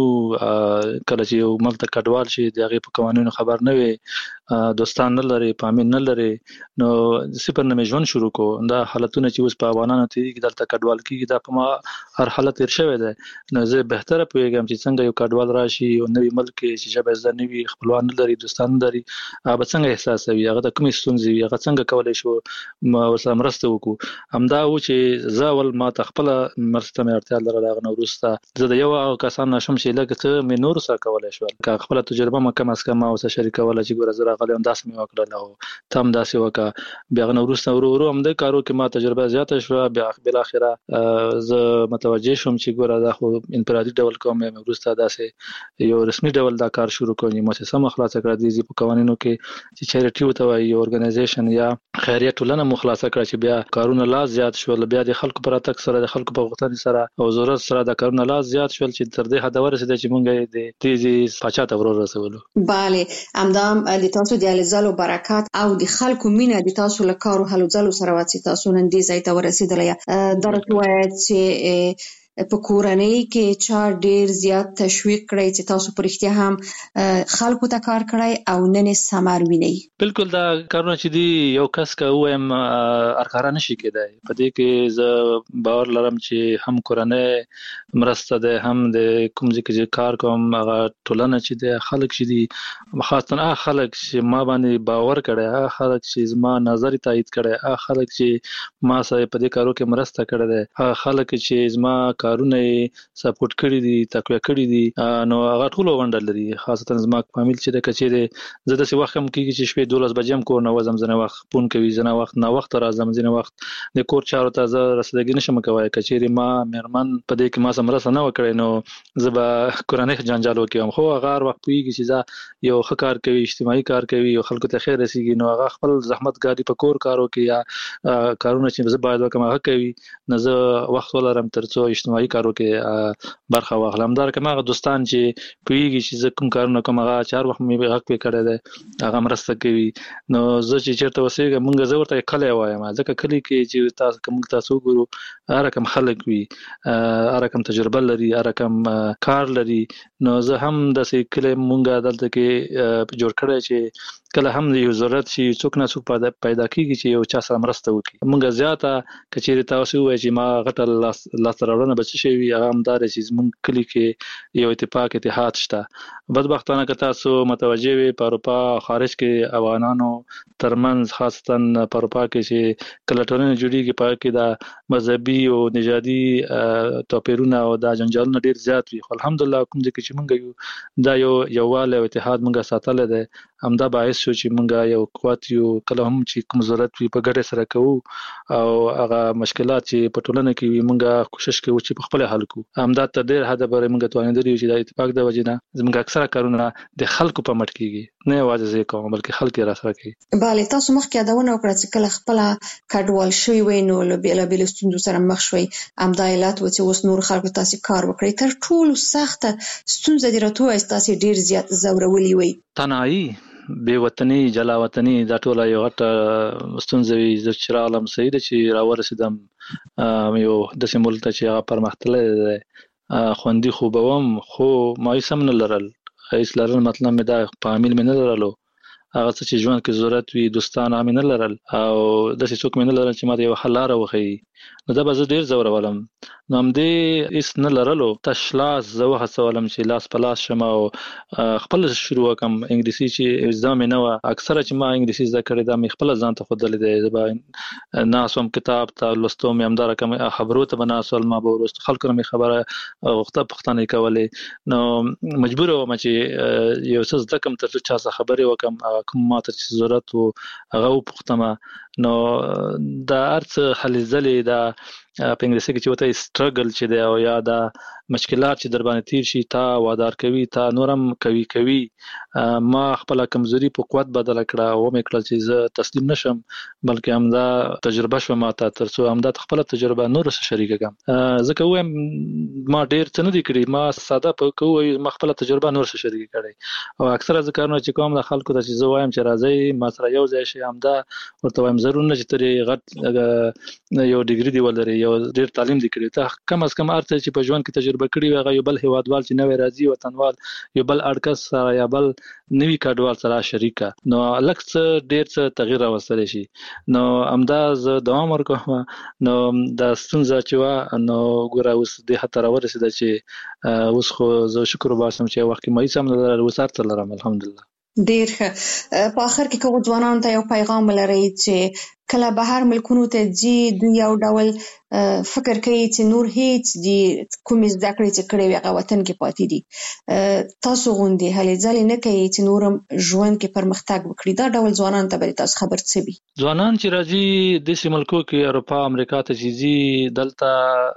کله چې یو ملک ته کډوال شي د هغه په قوانینو خبر نه وي دوستان نه لري پامین نه لري نو صفر نه ژوند شروع کو دا حالتونه چې اوس په افغانانو ته کې دلته کډوال کیږي دا په ما هر حالت تیر شوی دی نو زه بهتره پوهیږم چې څنګه یو کډوال راشي او نوې ملک چې ژبه زده نه وي خپلوان نه لري دوستان نه لري هغه څنګه احساسوي هغه د کومې ستونزې هغه څنګه کولای شو ورسره مرسته وکړو همدا و چې زه ول ما تخپل مرسته مې اړتیا لرله هغه نو وروسته زه د یو کسان نشم چې لکه څه مې نور سره کولای شو که خپل تجربه ما کم از کم او سره شریکوله چې ګوره زه راغلی یم داسې مې وکړل او تم داسې وکړه بیا نو وروسته ورو هم د کارو کې ما تجربه زیاته شوه بیا بل اخره زه متوجه شوم چې ګوره دا خو انفرادي ډول کوم مې وروسته داسې یو رسمي ډول دا کار شروع کړم مؤسسه مخلاصه کړه د په قوانینو کې چې چیریټي وته وایي اورګنایزیشن یا خیریه ټولنه مخلاصه کړه چې بیا کارونه لا زیات شول بیا د خلکو پر اتک سره د خلکو په غوښتنې سره او ضرورت سره د کارونه لا زیات شول چې تر دې حد ورسېد چې مونږ د تیزی پاچا ته ورسولو bale امدام د تاسو د الزالو برکات او د خلکو مینه د تاسو له کارو هلو ځلو سره واڅ تاسو نن دې ځای ته ورسېدلې درته وایي چې په کورنۍ کې چا ډیر زیات تشویق کړی چې تاسو پر اختیا هم خلکو ته کار کړی او نن سمار ویني بالکل دا کارونه چې دی یو کس کا وایم ارکارا نشي کېدای په دې کې ز باور لرم چې هم کورنۍ مرسته ده هم د کوم ځکه کار کوم هغه ټولنه چې د خلک چې دی خاصه خلک چې ما باندې باور کړي خلک چې زما نظر تایید کړي خلک چې ما سره په دې کارو کې مرسته کړي ده خلک چې زما کارونه سپورټ کړی دي تقویه کړی دي نو هغه ټول وندل لري خاصه زما فامیل چې د کچېره زه د څه وخت هم کېږي چې شپې 12 بجې هم کور نه وزم زنه وخت پون کوي زنه وخت نه وخت راځم زنه وخت د کور چارو ته زه رسیدګی نشم کوي کچېره ما مېرمن په دې کې ما سم رسنه وکړي نو زبا کورانه جنجال وکم خو هغه وخت پويږي چې زه یو ښه کار کوي اجتماعي کار کوي او خلکو ته خیر رسیږي نو هغه خپل زحمت ګاډي په کور کارو کې یا کارونه چې زه باید وکم هغه کوي نو زه وخت ولرم ترڅو اجتماعي کارو کې برخه واخلم دا کومه دوستان چې پیږي چې زه کوم کارونه کوم هغه 4 وخت مې حق په کړه ده هغه مرسته کوي نو زه چې چیرته وسېږم مونږ زه ورته کله وایم ځکه کلی کې چې تاسو کوم تاسو ګورو هر کوم خلک وي هر کوم تجربه لري هر کوم کار لري نو زه هم د سې کله مونږه دلته کې جوړ کړی چې کله هم یو ضرورت شي څوک نه څوک پیدا کیږي چې یو چا سره مرسته وکړي مونږ زیاته کچېره تاسو وایي چې ما غټه لاس راوړنه بچ شي هغه هم دار چې مونږ کلی کې یو اتفاق اتحاد شته بدبختانه که تاسو متوجه وي په اروپا خارج کې افغانانو ترمنځ خاصتا په اروپا کې چې کله ټولنه جوړیږي په کې دا مذهبي او نژادي توپیرونه او دا جنجالونه ډیر زیات وي خو الحمدلله کوم ځکه چې مونږ یو دا یووالی او اتحاد مونږه ساتل دي همدا باعث شو چې مونږه یو قوت یو کله هم چې کوم ضرورت وي په ګډه سره کوو او هغه مشکلات چې په ټولنه کې وي مونږه کوشش کوو چې په خپل حل کوو همدا تر ډیر حد پورې مونږ توانیدلی چې د اتفاق د وجې نه زموږ اکثره کارونه د خلکو په مټ کېږي نه یوازې زه کوم بلکې خلک یې راسره کوي bale تاسو مخکې یادونه وکړه چې کله خپل کډوال شوی وي نو له بیل ستونزو سره مخ شوي همدا علت و چې اوس نور خلکو تاسو کار وکړي تر ټولو سخته ستونزه دی راته وایي تاسو ډیر زیات زورولي وي تنهایی بے وطنی جلا وطنی دا ټول یو غټ ستونزه وي چې عالم سید چې راورسیدم یو د سیمول ته چې هغه پرمختللی خوندي خوبوم خو ما یې سم نه لرل هیڅ لرل مطلب مې دا فامیل مې نه لرلو هغه څه چې ژوند کې ضرورت وي دوستان مې نه لرل او د څه څوک مې نه لرل چې ما یو حل لاره وخی نو دا به زه ډیر زورولم نو هم دې اس نه لرلو تشلاس زه وهڅولم چې لاس په لاس شم او خپل شروع وکم انګلیسي چې زده مې نه وه اکثره چې ما انګلیسي زده کړې دا مې خپله ځان ته ښودلی دی زه به ناسوم کتاب ته لوستو مې همدا رقم خبرو ته به ناست ما به وروسته خلکو نه مې خبره غوښته پوښتنې کولې نو مجبور وم چې یو څه زده کړم تر څو چا څخه خبرې وکړم کوم ما ته چې ضرورت و هغه وپوښتم نو دا هر څه هلې ځلې دا په انګلیسي کې چې وته سټرګل چې دی او یا دا مشکلات چې در باندې تیر شي تا وادار کوي تا نورم کوي ما خپل کمزوري په قوت بدل کړه او مې کړل چې زه تسلیم نشم بلکې همدا تجربه شوم ماته ترڅو همدا خپل تجربه نور سره شریک کړم ځکه وایم ما ډیر څه نه دي کړی ما ساده په کوی ما خپل تجربه نور سره شریک کړی او اکثره ذکرونه چې کوم د خلکو ته چې زه وایم چې راځي ما سره یو ځای شي همدا ورته وایم ضرور نه چې ترې غټ یو ډیګري دی ولري یو ډیر تعلیم دی کړی ته کم از کم ارته چې په ژوند کې تجربه کړی وي یو بل هیوادوال چې نوې راځي وطنوال یو بل اړکس یا بل نوی کډوال سره شریکه نو لکه ډیر څه تغییر راوستل شي نو امداز دوام ورکوه نو د ستونزه چې نو ګوره اوس د خطر ورسېده چې اوس خو زه شکر وباسم چې وخت کې مې سم نه وسارت لرم الحمدلله ډیر ښه په اخر کې کوم ځوانانو ته یو پیغام لري چې کله بهر ملکونو ته ځي دوی یو ډول فکر کوي چې نور هیڅ دي کومې زده کړې چې کړې وي هغه وطن کې پاتې دي تاسو غوندې هلې ځلې نه کوي چې نورم ژوند کې پرمختګ وکړي دا ډول ځوانان ته به تاسو خبر څه وي ځوانان چې راځي د سیمه ملکو کې اروپا امریکا ته ځي دلته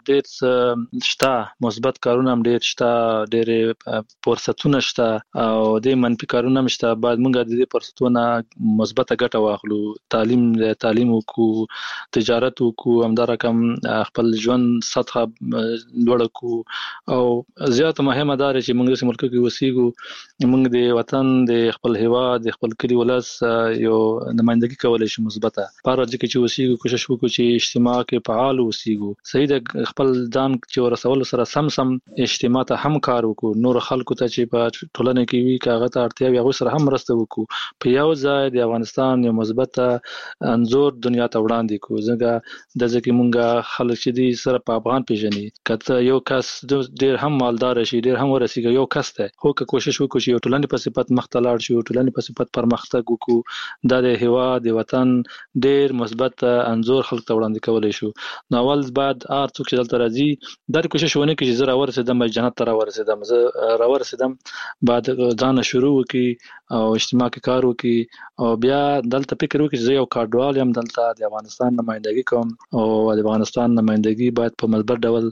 ډېر شته مثبت کارونه هم ډېر شته ډېر فرصتونه شته او د منفي کارونه هم شته باید موږ د دې فرصتونو مثبته ګټه واخلو تعلیم وکړو تجارت وکړو همدارکم خپل ژوند سطح لوړ کړو او زیات مهمه ده چې موږ د ملک کې اوسېږو موږ د وطن د خپل هیواد د خپل کلی ولس یو نمائندګي کولای شو مثبته پر ځکه چې اوسېږو کوشش وکړو چې اجتماع کې فعال اوسېږو صحیح د خپل ځان چې ورسول سره سم اجتماع ته هم کار وکړو نور خلکو ته چې په ټولنه کې وي کاغه ته اړتیا وي هغه سره هم مرسته وکړو په یو ځای د افغانستان یو مثبته انځور دنیا ته وړاندې کوو ځکه د ځکه مونږه خلک چې دي سره په افغان پیژني کته یو کس ډیر هم مالدار شي ډیر هم ورسیږي یو کس ته خو که کوشش وکړي چې یو ټولنې په صفت مختلط شي ټولنې په صفت پرمختګ وکړو د هیواد د وطن ډیر مثبت انځور خلک ته وړاندې کولای شو نو اول بعد څوک چې دلته راځي دا کوشش ونه کوي چې زه راورسېدم جنت ته راورسېدم زه راورسېدم بعد ځان شروع وکړي او اجتماع کې کار وکړي او بیا دلته فکر وکړي چې یو کارډوال یم دلته د افغانستان نمائندګي کوم او د افغانستان نمائندګي باید په مثبت ډول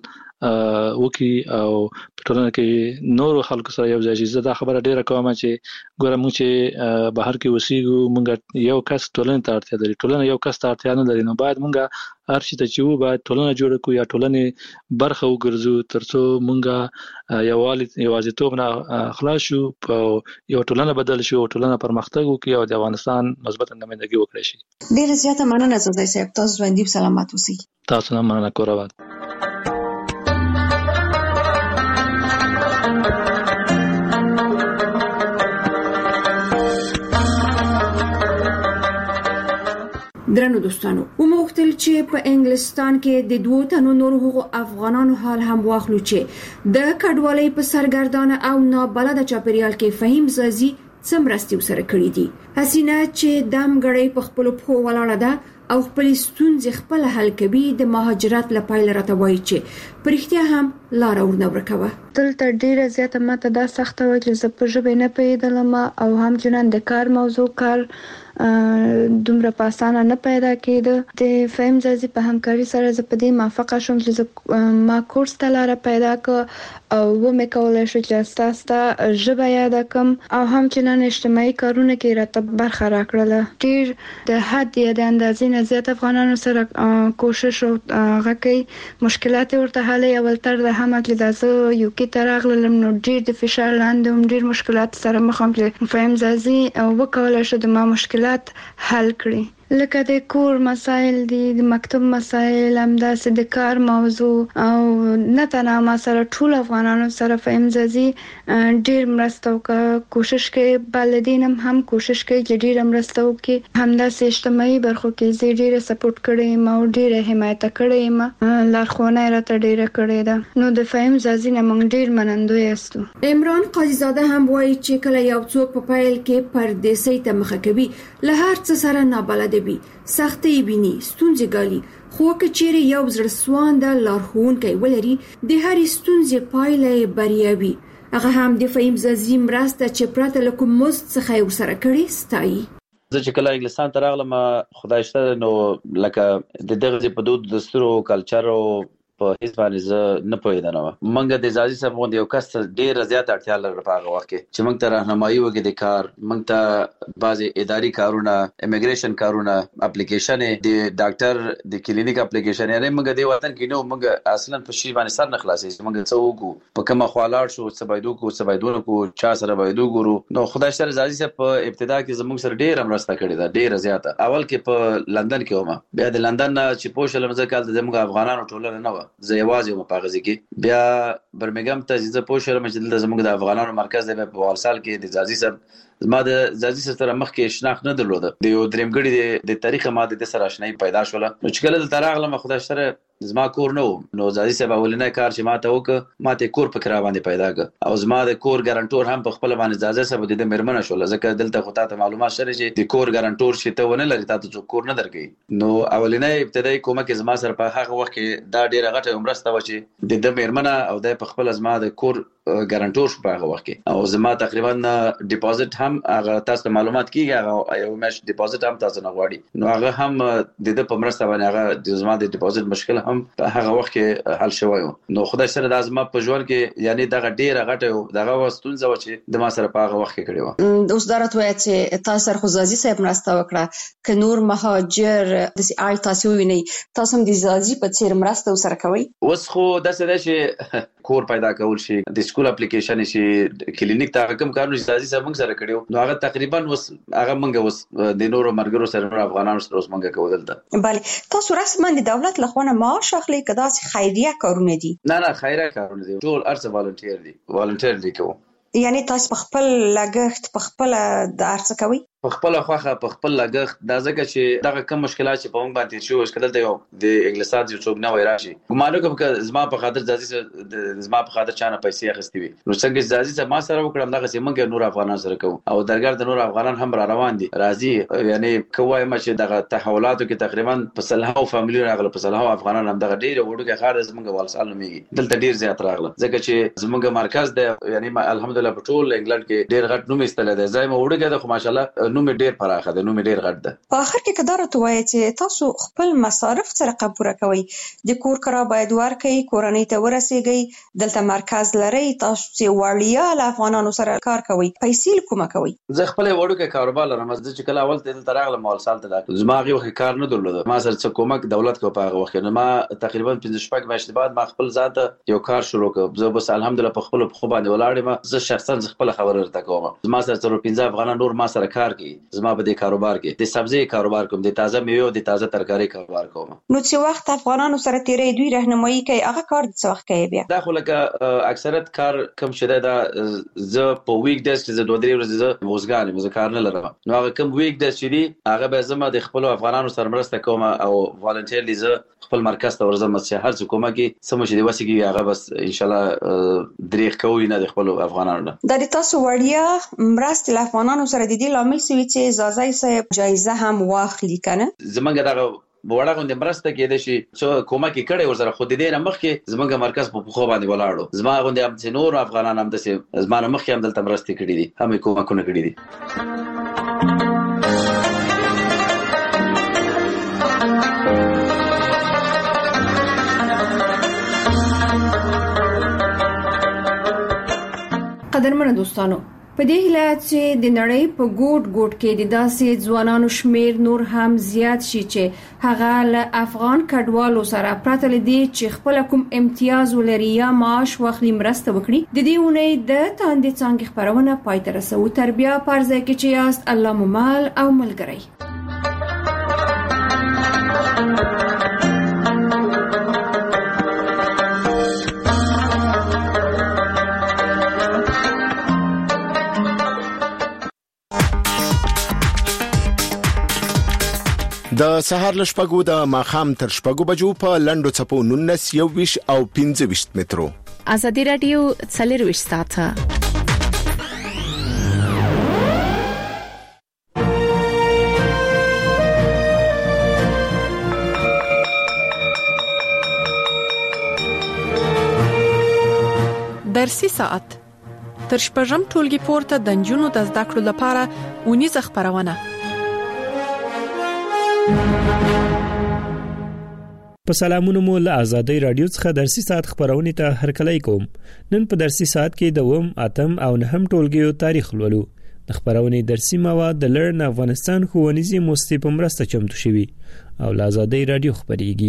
وکي او په ټولنه کې نور خلکو سره یو ځای شي دا خبره ډیره کوم چې ګوره موږ چې بهر کې اوسېږو موږ یو کس ټولنې ته اړتیا لري ټولنه یو کس ته اړتیا نه لري نو باید موږ هر شي ته چې باید ټولنه جوړ کړو یا ټولنې برخه وګرځو ترڅو موږ یوازیتوب نه خلاص شو او یو ټولنه بدل شو ټولنه پرمختګ وکړي او د افغانستان مثبت نمائندګي وکړي شي ډیره زیاته مننه زړه صاحب تاسو ژوندۍ سلامت اوسئ تاسو نه مننه کوم درنو دوستانو وموختل چې په انګلستان کې د دوه تنو نور هغو افغانانو حال هم واخلو چې د کډوالۍ په سرګردانه او نابلده چاپیریال کې فهیم زازي څمرستي وسره کړی دي حسینه چې دم غړې په خپل په ولاړه ده او خپل ستونزې خپل حل کوي د مهاجرت لپاره راته وایي چې پرختیا هم لار ورنه ورکوه دلته ډیره زیاته ماته دا سخته و چې زه په ژبه نه پیدلم او هم جنان د کار موضوع کار دومره په اسانه نه پیدا کېده د فهم زازي په همکاري سره زه په دې موافقه شوم چې ما کورس ته لاره پیدا کړ او و مې کولای شو چې تاسو ژبه یاد کړم او هم چې نن اجتماعي کارونه کې راته برخه راکړله ډیر د حد یا د اندازې نه زیات افغانانو سره کوشش او غکې مشکلات ورته حل اول تر د هم چې داسه یو کې ترغلم نو ډیر د فشار لاندې ډیر مشکلات سره مخ هم فهم زازي او وکولای شو د ما مشکلات حل کړي لکه د کور مسائل دي د مکتب مسائل همداسې د کار موضوع او نه تنها ما سره ټول افغانانو سره فهم زازي ډیر مرسته وکړه کوشش کوي بلدین هم کوشش کوي چې ډیر مرسته وکړي همداسې اجتماعي برخو کې زه ډیر سپورټ کړم او ډیر حمایت کړم لارښوونه راته ډیر کړې ده نو د فهم زازي نه موږ ډیر منندوی یاستو عمران قاضي زاده هم وایي چې کله یو څوک په پیل کې پردیسۍ ته مخه کوي له هر څه سره نابلد وي سختي ویني ستونزې ګالي خو کچېرې یو زړه سوانده لارښوونکی ولري د هرې ستونزې پایله بریا وي هغه هم د فهیم زازي مرسته چې پرته له کوم مزد څخه یې ورسره کړې ستایي زه چې کله انګلستان ته راغلم خدای شته نو لکه د دغه په دود دستور او کلچر او په هیڅ باندې زه نه پوهیدم. منګه د ځاځي صاحب غوندې یو کس ډیر زیات اړتیا لري په هغه وخت کې چې موږ ته راهنمایي وکړي د کار، موږ ته بعضي اداري کارونه، امیګریشن کارونه، اپلیکیشن د ډاکټر د کلینیک اپلیکیشن، یعنی موږ د وطن کې نو موږ اصلا په شی باندې سر نه خلاصې، موږ څه وکړو په کومه خوالاړ شو، څه باید وکړو، څه باید ونکړو، چا سره باید وګورو. نو خدای سره ځاځي صاحب په ابتدا کې زموږ سره ډیر مرسته کړې ده، ډیر زیاته. اول کې په لندن کې ومه، بیا د لندن چې پوه شلم ځکه د زموږ افغانانو ټولنه نه و، زه یوازې وم په هغه ځای کې. بیا برمنګم ته چې پوه شلم چې دلته زموږ د افغانانو مرکز دی په والسال کې د ځاځي صاحب. زما د ځاځي سره مخکې شناخت نه درلوده، د یو درېمګړي د تاریخ ماده د سره آشنایي پیدا شوله. نو چې کله دلته راغلم خدای سره زما کور نه و، نو ځاځي صاحب اولنی کار چې ماته وکړ، ماته کور په کرا باندې پیدا کړ، او زما د کور ګارانټور هم په خپل باندې ځاځي صاحب د میرمنه شول، ځکه دلته خو تاسو معلومات شری چې د کور ګارانټور چې ته ونه لري تاسو کور نه درکې. نو اولنی ابتدایي کومک زما سره په هغه وخت کې دا ډیره غټه عمرسته و چې د میرمنه او د په خپل زما د کور ګارانټور شو په هغه وخت کې، او زما تقریبا ډیپوزټ هم هغه تاسو معلومات کیږي، هغه یو مش ډیپوزټ هم تاسو نه غواړي. نو هغه هم د په مرسته باندې هغه د زما د ډیپوزټ مشکل هم په هغه وخت کې حل شوی. نو خدای سره د ازما په ژوند کې یعنی دغه ډیره غټه دغه وستونزه و چې د ما سره په هغه وخت کې کړې و. اوس درته وایي چې تاسو سره خو ځاځي صاحب مرسته وکړه، ک نور مهاجر د سی آی تاسو ویني، تاسو هم د ځاځي په څیر مرسته وسره کوي. اوس خو د څه چې کور پیدا کول شي، د سکول اپلیکیشن شي، کلینیک ته کوم کارونه ځاځي صاحب موږ سره کړیو، نو هغه تقریبا اوس هغه موږ اوس د نورو مرګرو سره نور افغانانو سره اوس موږ کوو دلته. بله تاسو رسما د دولت لخوا معاش اخلي کدا خیریه کارونه دي؟ نه خیریه کارونه دي، ټول ارڅ والنټیر دي، والنټیر دي کوو. یعنی تاسو په خپل لګښت په خپل د ارڅ کوي؟ په خپل خوخه په خپل لګښت، دا ځکه چې دغه کم مشکلات چې په موږ باندې شو اسکل ته یو د انګلیسات یو څوک نه وای راشي، ګمانو کوم چې زما په خاطر ځاځي زما په خاطر چانه پیسې اخستې وي، نو څنګه ځاځي ما سره وکړم دغه چې موږ نور افغانان سره کوو، او درګر د نور افغانان هم را روان دي راځي. یعنی کوای ما چې دغه تحولاتو کې تقریبا په سلهاو فامیلی راغله، په سلهاو افغانان هم دغه ډیره وړوکه خار زموږ والسال نوميږي، دلته ډیر زیات راغله ځکه چې زموږ مرکز دی، یعنی الحمدلله په ټول انګلند کې ډیر غټ نوم استل دی، زایم وړوکه ده خو ماشاءالله نوم ډیر پراخه د نوم ډیر غټ ده. په اخر کې کدارته وایي چې تاسو خپل مصارف سره قبوره کوي، د کور کرا باید ورکړي، کورنۍ ته ورسیږي، دلته مرکز لري، تاسو چې وړیا له افغانانو سره کار کوي، پیسې کومه کوي؟ زه خپل وړوکه کاروبار لرم، چې کله اول ته دلته راغلم مالسال ته داخل زما هغه کار نه درلود، ما سره څه کومک دولت کو په هغه وخت نه، ما تقریبا 15 میاشتې بعد ما خپل ذات یو کار شروع کړ، زه بس الحمدلله په خپل خو باندې ولاړم، زه شخصا خپل خبره ورته کوم، زما سره 15 افغانان نور ما سره کار کوي، زما په دې کاروبار کې د سبزی کاروبار کوم، د تازه میوه د تازه ترکاری کاروبار کوم. نو چې وخت افغانانو سره تیرې دوی راهنمایي کوي، هغه کار د څه وخت کوي؟ بیا دا خو لکه اکثریت کار کم شته، دا زه په ویک ډیز کې زه 2-3 ورځې زه وزګان مزه کار نه لرم، نو هغه کم ویک ډیز چې دی هغه به زما د خپل افغانانو سره مرسته کوم، او والنټیرلی زه خپل مرکز ته ورځم چې هر څه کومه کې سم شي دی وسیږي، هغه بس ان شاء الله دریغ کوي نه د خپل افغانانو نه. د تاسو وړیا مرسته له افغانانو سره د دې لامل سوي چې ځاځي صاحب جایزه هم واخلي کنه؟ زمونږ دغه وړه غونډه مرسته کېده شي چې کومه کې کړي ورسره خو دې نه مخکې زمونږ مرکز په خو باندې ولاړو، زما غونډه هم چې نور افغانان هم د زما مخکې هم دلته مرسته کړې دي، هم کومه کړې دي. قدرمنو دوستانو، په دې هیله چې د نړۍ په ګوټ کې د داسې ځوانانو شمیر نور هم زیات شي چې هغه له افغان کډوالو سره پرته لدی چې خپل کوم امتیاز ولري یا معاش واخلي مرسته وکړي. د دې اونۍ د تاندې څنګه خبرونه پای ته رسو، تربیه پرځای کې چې یاست الله ممال او ملګری. د سهار لشپګو د ماخام تر شپګو بجو په لندو چپو 19 21 او 25 مترو. ازادي رادیو 24 ساعته. درسي ساعت تر شپږم ټولګي پورته د نجونو د زده کړو لپاره ونیزه خبرونه. په سلامونو مو له آزادۍ رادیو څخه درسي ساعت خبرونه ته هرکلی کوم. نن په درسي ساعت کې د 8 او 9 ټولګیو تاریخ ولولو. د خبرونه درسي مواد د لرن افغانستان ښوونیزي موسسې په مرسته چمتو شوي او له آزادۍ رادیو خبريږي.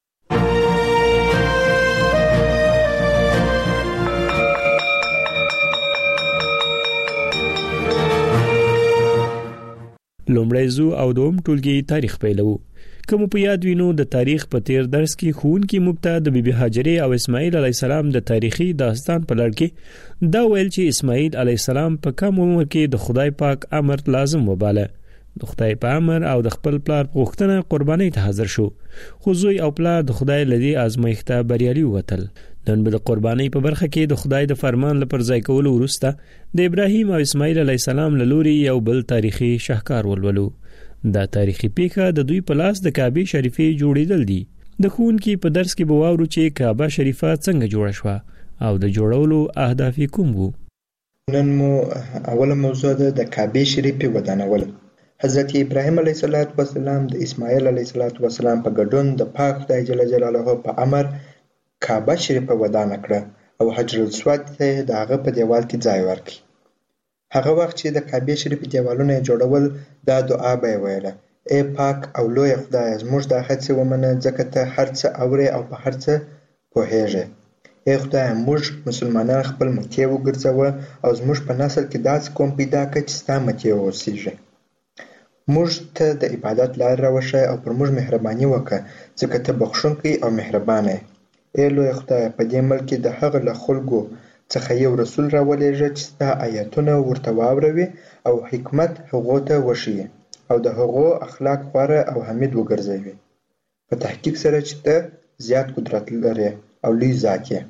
لومړی زو او دوم ټولګي تاریخ پیلو. کوم په یاد وینو د تاریخ په تیر درس کې ښوونکي مبتدا د بیبي هاجرې او اسماعیل علی السلام د تاریخي داستان په لړ کې دا ویل چې اسماعیل علی السلام په کم عمر کې د خدای پاک امر لازم وباله. د خدای په امر او د خپل پلار په غوښتنه قرباني ته حاضر شو. خو زوی او پلار د خدای لدی آزمایښت بریالي وتل. نن به د قرباني په برخه کې د خدای د فرمان لپاره ځای کولو وروسته د ابراهیم او اسماعیل علی السلام له لوري یو بل تاریخي شاهکار ولولو. دا تاریخي پیښه د دوی په لاس د کعبه شریفه جوړیدل دي. د ښوونکي په درس کې بواورو چې کعبه شریفه څنګه جوړه شوه او د جوړولو اهداف کوم وو. نن مو اوله موضوع ده د کعبه شریفه ودانول. حضرت ابراهیم علیه السلام د اسماعیل علیه السلام په ګډون د پاک خدای جل جلاله په امر کعبه شریفه ودانه کړه او حجر الاسود ته دغه په دیوال کې ځای ورکړ. هغه وخت چې د کعبه شریفه دیوالونه جوړول دا دعا به ویله: ای پاک او لوی خدای، زموږ د هڅې ومنه ځکه ته هر څه اورې او په هر څه پوهېږې. ای خدای، موږ مسلمانان خپل مکې وګرځوه او زموږ په نسل کې داسې قوم پیدا کړه چې ستا مکې اوسېږي. موږ ته د عبادت لار راوښیه او پر موږ مهرباني وکړه ځکه ته بخښونکی او مهربانه یې. ای لوی خدای، په دې ملک کې د هغه له خلکو څخه یو رسول راولېږه چې ستا آیاتونه ورته واوروي او حکمت هغو ته وښیي او د هغو اخلاق غوره او حمید وګرځوي، په تحقیق سره چې ته زیات قدرت لرې او لوی ذات یې.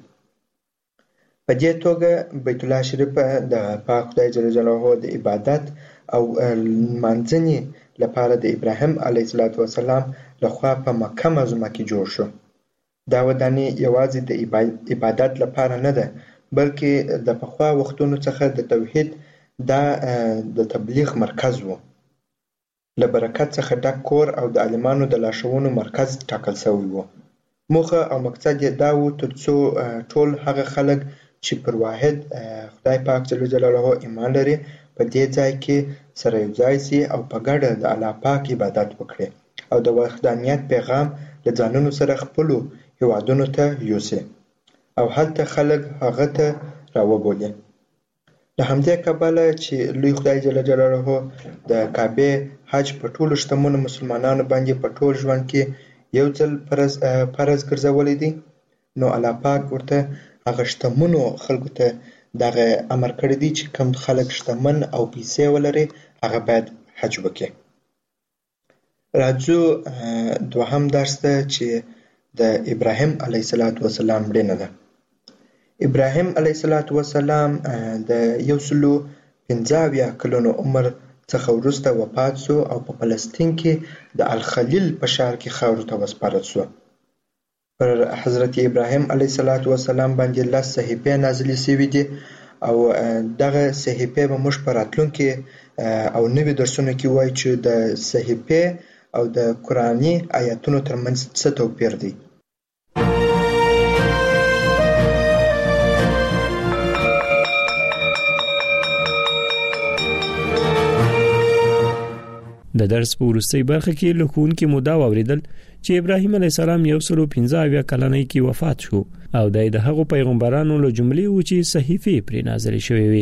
په دې توګه بیت الله شریف د پاک خدای جل جلاله د عبادت او لمانځنې لپاره د ابراهیم علیه السلام لخوا په مکه معظمه کې جوړ شو. دا ودانۍ یوازې د عبادت لپاره نه ده، بلکې د پخوا وختونو څخه د توحید د تبلیغ مرکز و. له برکت څخه ډک کور او د عالمانو د لارښوونو مرکز ټاکل شوی و. موخه او مقصد یې دا و ترڅو ټول هغه خلک چې پر واحد خدای پاک جل جلاله ایمان لري په دې ځای کې سره یو ځای شي او په ګډه د الله پاک عبادت وکړي او د وحدانیت پیغام له ځانونو سره خپلو هیوادونو ته یوسي او هلته خلک هغه ته راوبولي. له همدې کبله چې لوی خدای جل جلاله د کعبه حج په ټولو شتمنو مسلمانانو باندې په ټول ژوند کې یو ځل فرض ګرځولی دی، نو الله پاک ورته هغه شتمنو خلکو ته دغه امر کړی دی چې کوم خلک شتمن او پیسې ولري هغه باید حج وکړي. راځو دوهم درس ته چې د ابراهیم علیه السلام مړینه ده. ابراهیم علیه السلام د 150 کلونو عمر څخه وروسته وفات شو او په فلسطین کې د الخلیل په ښار کې خاورو ته وسپارل شو. پر حضرت ابراهیم علیه السلام باندې 10 صحیفې نازلې شوې دي او دغه صحیفې به موږ په راتلونکي او نوي درسونو کې وایو چې د صحیفې او د قرآني آیاتونو ترمنځ څه توپیر دی. د درس په وروستۍ برخه کې له ښوونکي مو دا واوریدل چې ابراهیم علیه السلام 115 کلنۍ کې وفات شو او د هغو پیغمبرانو له جملې و چې صحیفې پرې نازلې شوې وي.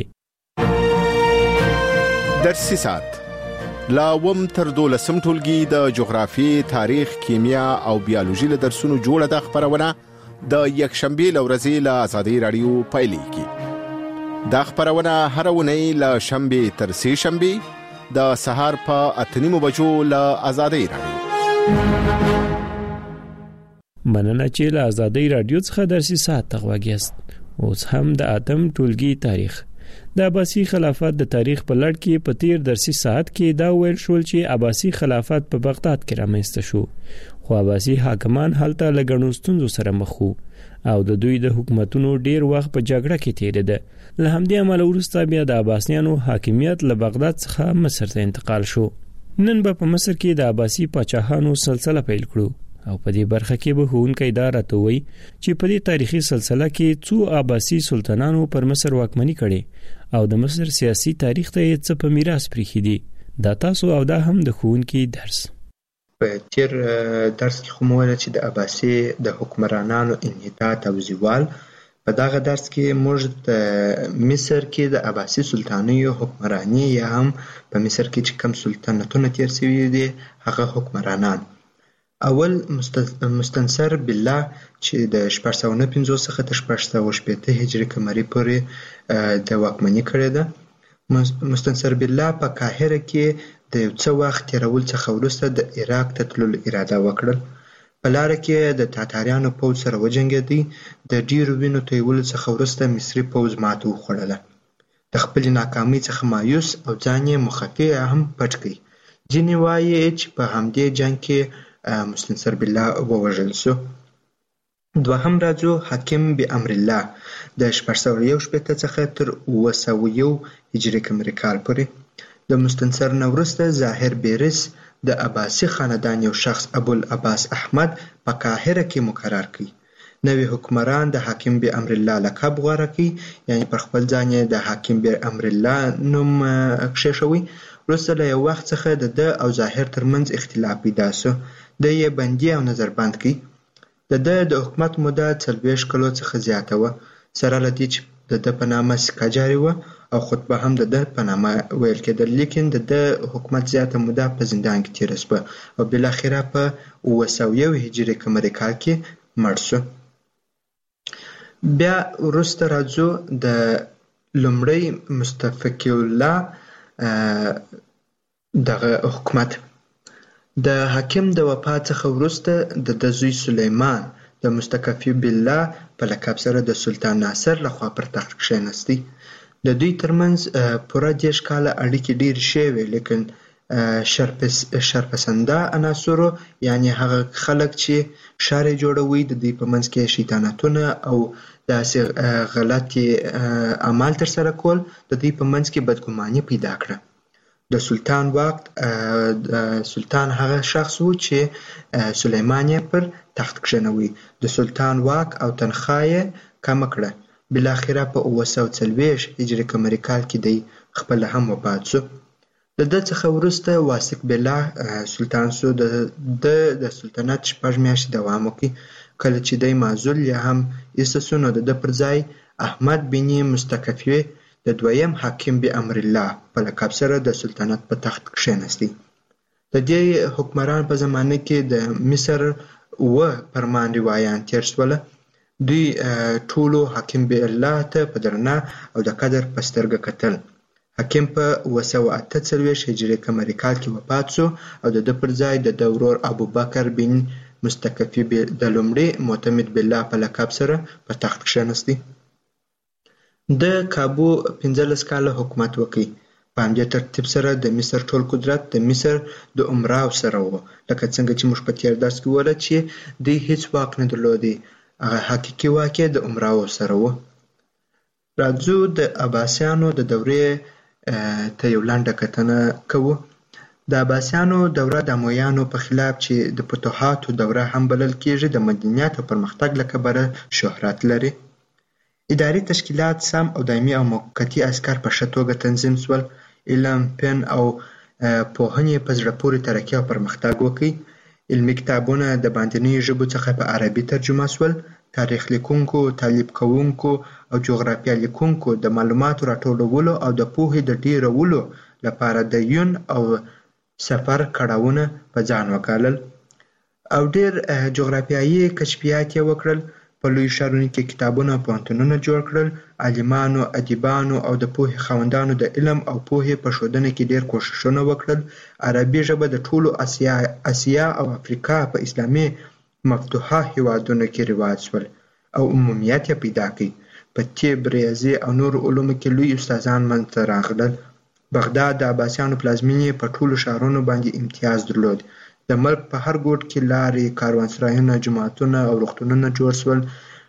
درسي ساعت لا وم تر 12 ټولګي د جغرافي، تاریخ، کیمیا او بیولوژي له درسونو جوړه د خبرونه د یکشنبه لورځي له آزادۍ رادیو پایلیږي. دا خبرونه هر ونې له شنبه تر سه شنبه د سهار په 8:30 بجو له آزادۍ رادیو. مننه چې له آزادۍ رادیو څخه درسي ساعت تغواګیست. اوس هم د اتم ټولګي تاریخ د عباسي خلافت د تاریخ په لړ کې په تیر درسي ساعت کې دا ویل شول چې عباسي خلافت په بغداد کې رامنځته شو، خو عباسي حاکمان هلته له ګڼو ستونزو سره مخ وو او د دوی د حکومتونو ډیر وخت په جګړه کې تیریده. له همدې امله وروسته بیا د عباسیانو حاکمیت له بغداد څخه مصر ته انتقال شو. نن به په مصر کې د عباسي پاچاهانو سلسله پیل کړو. او په دې برخه کې به ښوونکی دا راته وایي چې په دې تاریخي سلسله کې څو عباسي سلطنانو پر مصر واکمني کړې او د مصر سیاسي تاریخ ته یې څه په میراث پریښي دي. دا تاسو او دا هم د ښوونکي درس. په تیر درس کې خو مو ویل چې د عباسي د حکمرانانو انحطاط او زوال، په دغه درس کې موږ د مصر کې د عباسي سلطانیو حکمرانی یا هم په مصر کې چې کوم سلطنتونه تیر شوي دي هغه حکمرانان. اول مستنصر بالله چې د 650 څخه تر 660 هجري قمري پورې د واکمني کړې ده. مستنصر بالله په قاهره کې د یو څه وخت تیرول څخه وروسته د عراق ته تللو اراده وکړل. په لاره کې د تاتاریانو پوځ سره وجنګېدی. د ډیرو وینو تویولو څخه وروسته مصري پوځ ماته وخوړله. د خپلې ناکامۍ څخه مایوس او ځان یې مخفي هم پټ کړ. ځینې وایي چې په همدې جنګ کې مستنصر بالله ووژل شو. دوهم راځو حاکم بامر الله د 661 څخه تر 901 هجري قمري کال پورې. د مستنصر نه وروسته ظاهر بیرس د عباسي خاندان یو شخص ابوالعباس احمد په قاهره کې مقرر کړ. نوی حکمران د حاکم بامر الله لقب غوره کړ، یعنی پر خپل ځان یې د حاکم بامر الله نوم کښېښوی. وروسته له یو وخت څخه د او ظاهر ترمنځ اختلاف پیدا شو. د یې بندي او نظربند کړ. د حکومت موده 40 کلو څخه زیاته وه، سره له دې چې د په نامه سکه جاري وه او خطبه هم د په نامه ویل کېدل، لیکن د حکومت زیاته موده په زندان کې تېره شوه او بالاخره په 901 هجري قمري کال کې مړ شو. بیا وروسته راځو د لومړی مستفقی الله دغه حکومت. د حاکم د وفات څخه وروسته د زوی سلیمان د مستکفی بالله په لقب سره د سلطان ناصر لخوا پر تخت کښېنستی. د دوی ترمنځ پوره 10 کاله اړیکې ډېرې ښې وې، لیکن شرپسنده عناصرو یعنی هغه خلک چې ښار یې جوړوي د دوی په منځ کې شیطانتونه او داسې غلطې اعمال ترسره کول د دوی په منځ کې بدګماني پیدا کړه. د سلطان واک سلطان هغه شخص و چې سلیمان یې پر تخت کښېنوي. د سلطان واک او تنخواه یې کمه کړه. بالاخره په 940 هجري قمري کال کې دی خپله هم وفات شو. د ده څخه وروسته واثق بالله سلطان شو. د سلطنت 6 میاشتې دوام وکړ. کله چې دی معزول یا هم ایسته شو نو د ده پر ځای احمد بن مستکفی د دویم حاکم بامر الله په لقب سره د سلطنت په تخت کښېنستی. د دې حکمران په زمانه کې د مصر فرمان روایان تیر شوله. دوی ټولو حاکم بالله ته په درنه او د قدر په سترګه کتل. حاکم په 948 هجري قمري کال کې وفات شو او د ده پر ځای د ده ورور ابوبکر بن مستکفی د لومړي معتمد بالله په لقب سره په تخت کښېنستی. د کابو 15 کاله حکومت وکړ. په همدې ترتیب سره د مصر ټول قدرت د مصر د امراو سره و، لکه څنګه چې موږ په تیر درس کې وویل چې دوی هیڅ واک نه درلودی. هغه حقیقي واک د امراو سره و. راځو د عباسیانو د دورې ته یو لنډه کتنه کوو. د عباسیانو دوره د امویانو په خلاف چې د فتوحاتو دوره هم بلل کېږي د مدنیت او پرمختګ له کبله شهرت لري. اداري تشکیلات سم او دایمي او موقتي عسکر په ښه توګه تنظیم شول. علم، فن او پوهنې په زړه پورې ترقي او پرمختګ وکړ. علمي کتابونه د باندنیو ژبو څخه په عربي ترجمه شول. تاریخ لیکونکو، تعلیب کوونکو او جغرافیه لیکونکو د معلوماتو راټولولو او د پوهې د ډیرولو لپاره د یون او سفر کړاوونه په ځان وکالل او ډیر جغرافیایي کشفیات یې وکړل. په لوی ښارونو کې کتابونه او پوهنتونونه جوړ کړل. عالمانو، ادیبانو او د پوهې خاوندانو د علم او پوهې په ښودنه کې ډیر کوښښونه وکړل. عربي ژبه د ټولو اسیا او افریقا په اسلامي مفتوحه هیوادونو کې رواج شول او عمومیت یې پیدا کړ. په طب، ریاضي او نورو علومو کې لوی استادان منځته راغلل. بغداد د عباسیانو پلازمینې په ټولو ښارونو باندې امتیاز درلود. د ملک په هر ګوټ کې لارې، کاروانسرایونه، جوماتونه او روغتونونه جوړ شول.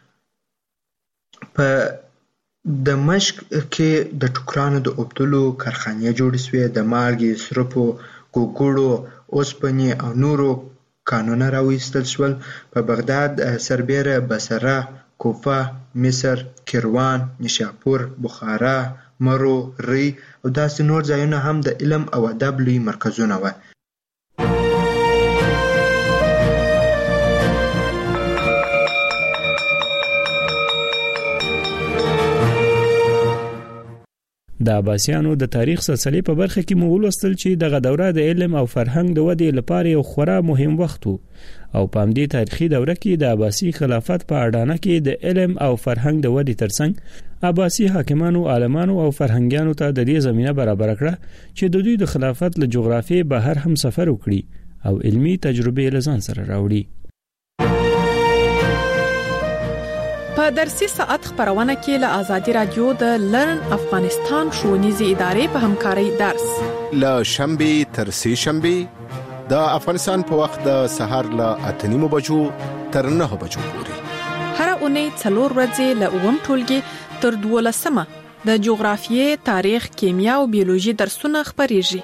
په دمشق کې د ټوکرانو د اوبدلو کارخانې جوړې شوې. د مالګې، سرپو، ګوګړو، اوسپنې او نورو کانونه راوایستل شول. په بغداد سربیره بصره، کوفه، مصر، کیروان، نیشاپور، بخارا، مرو، ری او داسې نور ځایونه هم د علم او ادب لوی مرکزونه وو. د عباسیانو د تاریخ سلسله په برخه کې مو ولوستل چې دغه دوره د علم او فرهنګ د ودې لپاره یو خورا مهم وخت او په همدې تاریخي دوره کې د عباسی خلافت په اډانه کې د علم او فرهنګ د ودې ترڅنګ عباسی حاکمانو، عالمانو او فرهنګیانو ته د دې زمينه برابر کړه چې د دوی د خلافت له جغرافیې بهر هم سفر وکړي او علمی تجربه لزان سره راوړي. په درسي ساعت خبرونه کې له آزادي رادیو د لرن افغانستان ښوونیزې ادارې په همکارۍ درس له شنبه تر سه شنبه د افغانستان په وخت د سحر له 8:30 بجو تر 9 بجو پورې هر اونۍ 4 ورځې له اوم ټولګي تر 12مه د جغرافیې، تاریخ، کیمیا او بیولوژي درسونه خبريږي.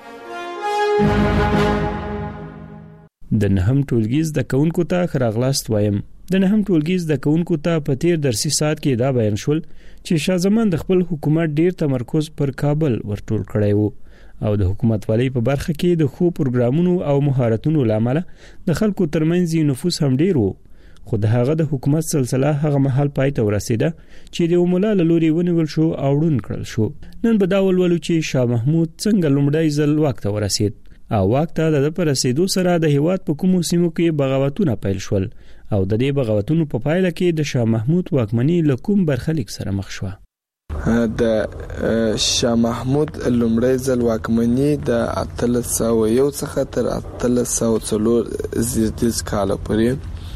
د نهم ټولګي د کونکو ته خراغلاست وایم. د نهم ټولګي د کونکو ته په تیر درسي ساعت کې دا بیان شول چې شاه زمان د خپل حکومت ډیر تمرکز پر کابل ورټول کړی وو او د حکومت والی په برخه کې د خو پروګرامونو او مهارتونو لامل د خلکو ترمنځ نفوذ هم ډیر وو. خو د هغه د حکومت سلسله هغه محل پای ته ورسیده چې د مولا لوري ونیول شو او ډون کړل شو. نن به دا ولولو چې شاه محمود څنګه لومړی ځل واک ته ورسید او واک ته د پرسیدو سره د هیواد په کومو سیمو کې بغاوتونه پیل شول او د دې بغاوتونو په پایله کې د شاه محمود واکمنۍ له کوم برخلیک سره مخ شوه. د شاه محمود لومړی ځل واکمنۍ د 1301 څخه تر 1304 زیاتیز کال پورې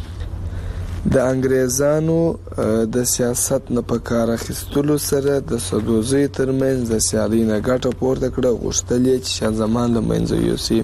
د انګریزانو د سیاست نه په کار اخیستلو سره د سدوزي ترمنځ د سیالۍ نه ګټه پورته کړه. غوښتل یې چې شاه زمان له منځه یوسي.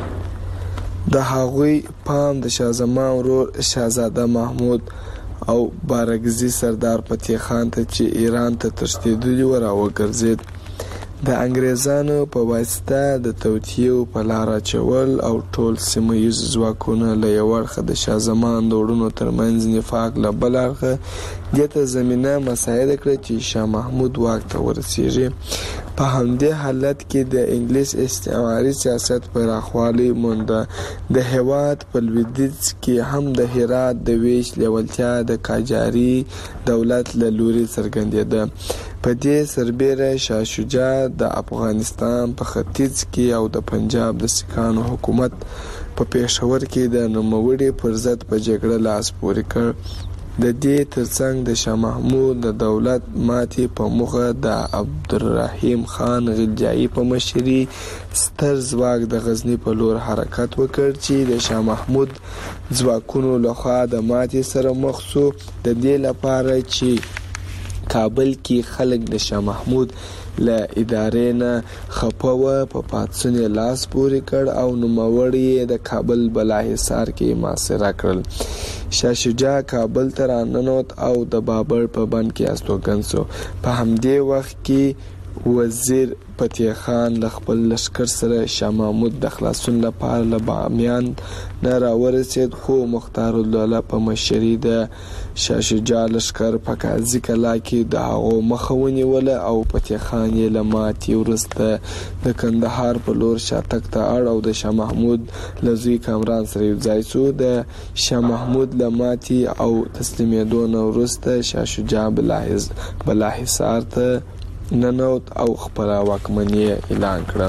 د هغوی پام د شاه زمان ورور شاهزاده محمود او بارګزي سردار فتح خان ته چې ایران ته تښتېدلی و راوګرځید. د انګریزانو په واسطه د توطیو په لار اچول او ټول سیمه ییز ځواکونه له یو اړخه د شاه زمان د وروڼو ترمنځ نفاق له بل اړخه دته زمينه مساعده کړې چې شاه محمود واک ته ورسیږي. په همدې حالت کې د انګلیس استعماري سیاست پر اخوالي مونده. د هیواد په لویدیځ کې هم د هرات د ویش لیوالتیا د قاجاري دولت له لوري څرګندېده. په دې سربېره شاه شجاع د افغانستان په ختیځ کې او د پنجاب د سکانو حکومت په پېښور کې د نوموړي پر ضد په جګړه لاس پورې کړ. د دې ترڅنګ د شاه محمود د دولت ماتې په موخه د عبدالرحیم خان غلجایی په مشري ستر ځواک د غزنی په لور حرکت وکړ چې د شاه محمود ځواکونو لخوا د ماتې سره مخ شو. د دې لپاره چې کابل کې خلک د شاه محمود له ادارې نه خپوه په پاتسون لاس پورې کړ او نوموړي د کابل بالاحصار کې محاصره کړل. شاه شجاع کابل ته راننوت او د بابر په بند کې استوګن شو. په همدې وخت کې وزیر فتح خان له خپل لشکر سره شاه محمود د خلاصون لپاره له بامیان نه راورسید. خو مختار الدوله په مشري د شاه شجاع لشکر په قاضي کلا کې د هغو مخه ونیوله او فتح خان یې له ماتې وروسته د کندهار په لور شاتګ ته اړ او د شاه محمود له زوی کامران سره یو ځای شو. د شاه محمود له ماتې او تسلیمېدو نه وروسته شاه شجاع بالاحصار ته ننوت او خپل واکمنۍ اعلان کړه.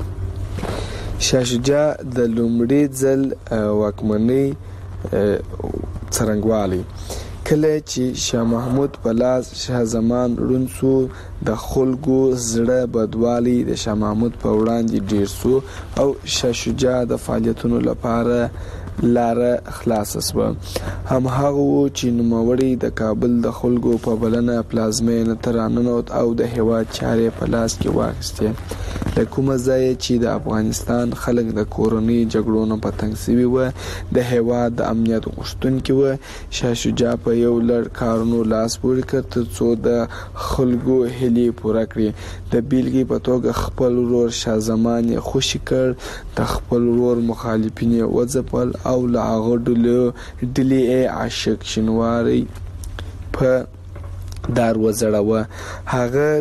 شاه شجاع د لومړي ځل واکمنۍ څرنګوالی کله چې شاه محمود په لاس شاه زمان رونسو د خلکو زړه بدوالی د شاه محمود په وړاندې ډیر سو او شاه شجاع د فعالیتونو لپاره لاره خلاص شوه. هم هغه چې نوموړي د کابل د خلکو په بلنه پلازمینه ته راننوت او د هیواد چارې په لاس کې واخیستې. د کومه ځای چې د افغانستان خلک د کورنۍ جګړو نه په تنګ شوي و، د هیواد د امنیت غوښتونکي و. شاه شجاع په یو لړ کارونو لاس پورې کړ ترڅو د خلکو هیلې پوره کړي. د بیلګې په توګه خپل ورور شاه زمان یې خوشي کړ، د خپل ورور مخالفین یې وځپل او له هغه ډلې عاشق شینواری په دار وزړوه. هغه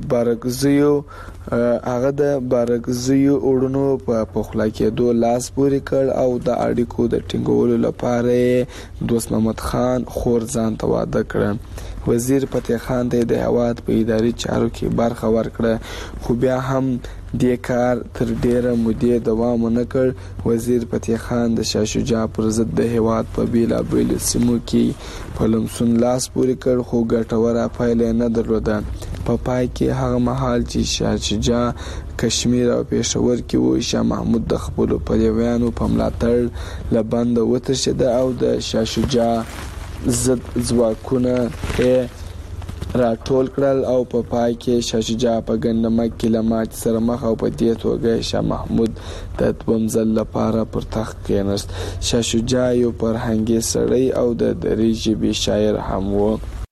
د بارکزیو اورونو په پخلا کېدو لاس پورې کړ او د اړیکو د ټینګولو لپاره دوست محمد خان خور ځان ته واده کړ. وزیر فتح خان ته د هیواد په اداري چارو کې برخه ورکړه، خو بیا هم دې کار تر ډیره مودې دوام ونه کړ. وزیر فتح خان د شاه شجاع پر ضد د هیواد په بیلابیلو سیمو کې په لمسون لاس پورې کړ، خو ګټوره پایله نه درلوده. په پای کې هغه مهال چې شاه شجاع کشمیر او پېښور کې و، شاه محمود د خپلو پلویانو په ملاتړ له بنده وتښتېد او د شاه شجاع ضد ځواکونه راټول کړل او په پای کې شاه شجاع په ګندمک کې له ماتې سره مخ او په دې توګه شاه محمود د دویم ځل لپاره پر تخت کېناست. شاه شجاع یو فرهنګي سړی او د دري ژبې شاعر هم و.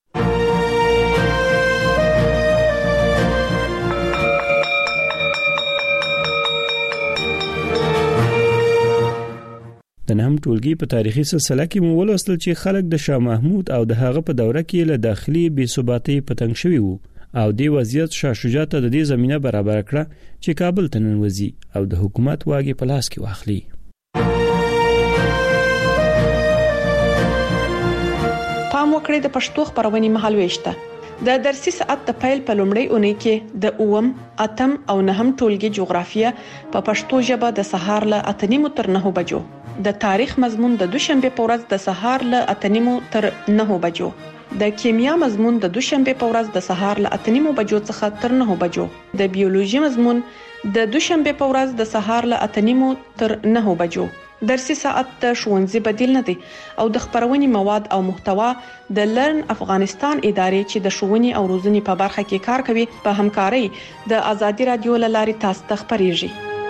د نهم ټولګي په تاریخي سلسله کې مو ولوستل چې خلک د شاه محمود او د هغه په دوره کې له داخلي بې ثباتۍ په تنګ شوي وو او دې وضعیت شاه شجاع ته د دې زمينه برابر کړه چې کابل ته ننوځي او د حکومت واګې په لاس کې واخلي. پام وکړئ د پښتو خبرونې مهالويشته د درسي ساعت د پیل په لومړۍ اونۍ کې د اوم، اتم او نهم ټولګي جغرافیه په پښتو ژبه د سهار له 8:30 تر 9 بجو، د تاریخ مضمون د دوشنبه په ورځ د سهار له 8:30 تر 9 بجو، د کیمیا مضمون د دوشنبه په ورځ د سهار له 8:30 بجو څخه تر 9 بجو، د بیولوژي مضمون د دوشنبه په ورځ د سهار له 8:30 تر 9 بجو. درسي ساعت د ښوونځي بدیل نه دی او د خبرونې مواد او محتوا د لرن افغانستان ادارې چې د ښوونې او روزنې په برخه کې کار کوي په همکارۍ د ازادي رادیو له لارې تاسو ته خبريږي.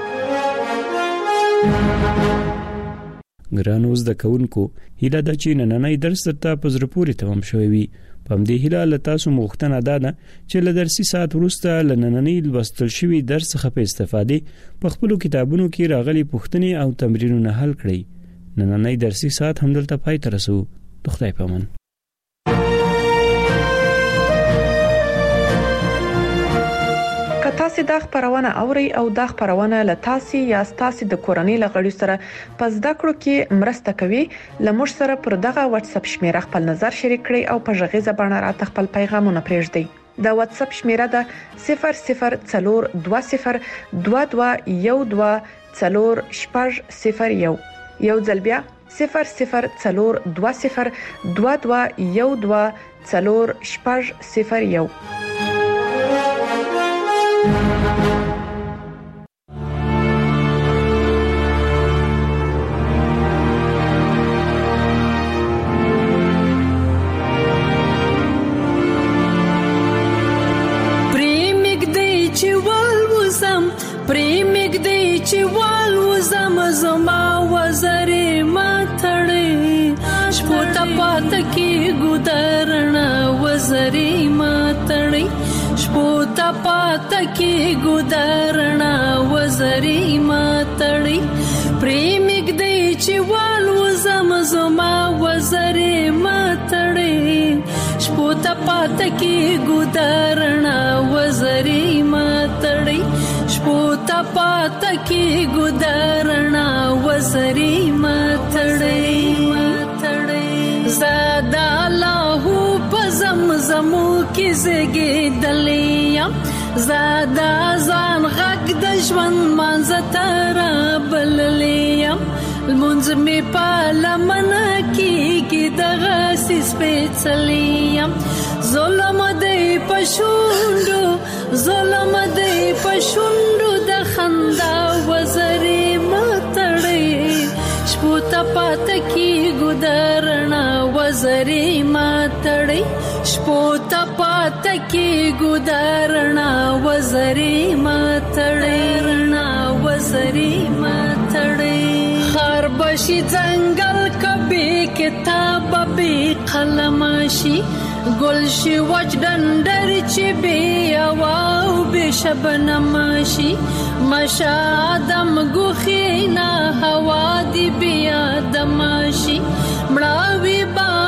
ګرانو زده کوونکو، هیله ده چې نننۍ درس ته په زړه پورې تمام شوی وي. په دې هیله له تاسو مغوښتنه ده چې له درسي ساعت وروسته له نننۍ لوستل شوی درس څخه په استفادې په خپل کتابونو کې راغلي پوښتنې او تمرینونه حل کړئ. نننۍ درسي ساعت همدلته پای ته رسو. د خدای په امان. تاسو د خبرونه اوري او د خبرونه له تاسو یا تاسو د کورنۍ لغړی سره پس د کړو کې مرسته کوي. لمر سره پر دغه واتس اپ شمیره خپل نظر شریک کړئ او په ژغې زبانه راته خپل پیغامونه پرېږدئ. د واتس اپ شمیره ده 002012124001. یو ځل بیا 002012124001. زما وزرې ماتړې شپو ته پات کې ګودرنا وزرې ماتړې شپو ته پات کې ګودرنا وزرې ماتړې پریمګ دې چې والو زما وزرې ماتړې شپو ته پات کې ګودرنا وزرې ماتړې شپو ته پات کې ګودرنا وزرې ماتړې زادا الله په زمزمو کې زګېدلې زادا ځان غږ د ژوند منځ تر بللې المنځ می په لمن کې دغه سپېڅلې ظلم دې پښوندو ظلم دې پښوندو د خندا وزرې ماتړې شپو ته پات کې ګودرنا وزري ماتړي شپو ته پات کې ګدارنا وزري ماتړي رڼا وزري ماتړي خار بشي ځنګل کبي کتاب به قلم شي ګل شي وچ ډندر چې بي او به شبنم شي مشا دم ګوخینا هوا دی بیا دمشي مړاوي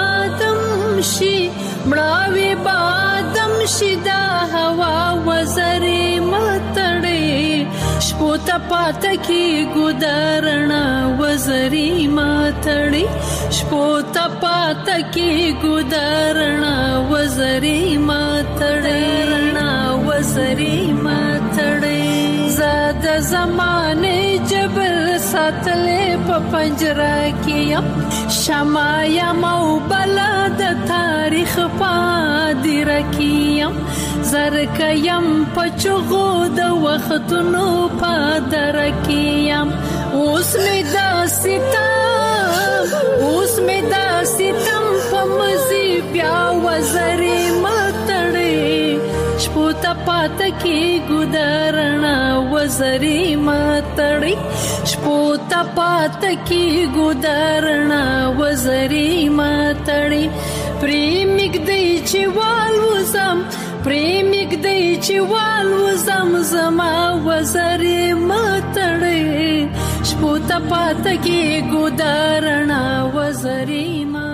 بادم شي دا هوا وزري ماتړي شپو ته پات کې ګدارنا وزري ماتړي شپو ته پات کې ګدارنا وزري ماتړي رڼا وزري ماتړي زاد زمانه جبل ساتلې په پنجره کې شمایا مو بلد تاریخ پادې رکیم زرکیم پچغو د وختونو پادر کیم اوس می دا ستم په مزي بیا وزري ماتړي شپو ته پات کې ګدارنا وزري ماتړي شپو ته پات کې ګدارنا وزري ماتړي پریمګ دی چې والوزم زما وزري ماتړي شپو ته پات کې ګدارنا وزري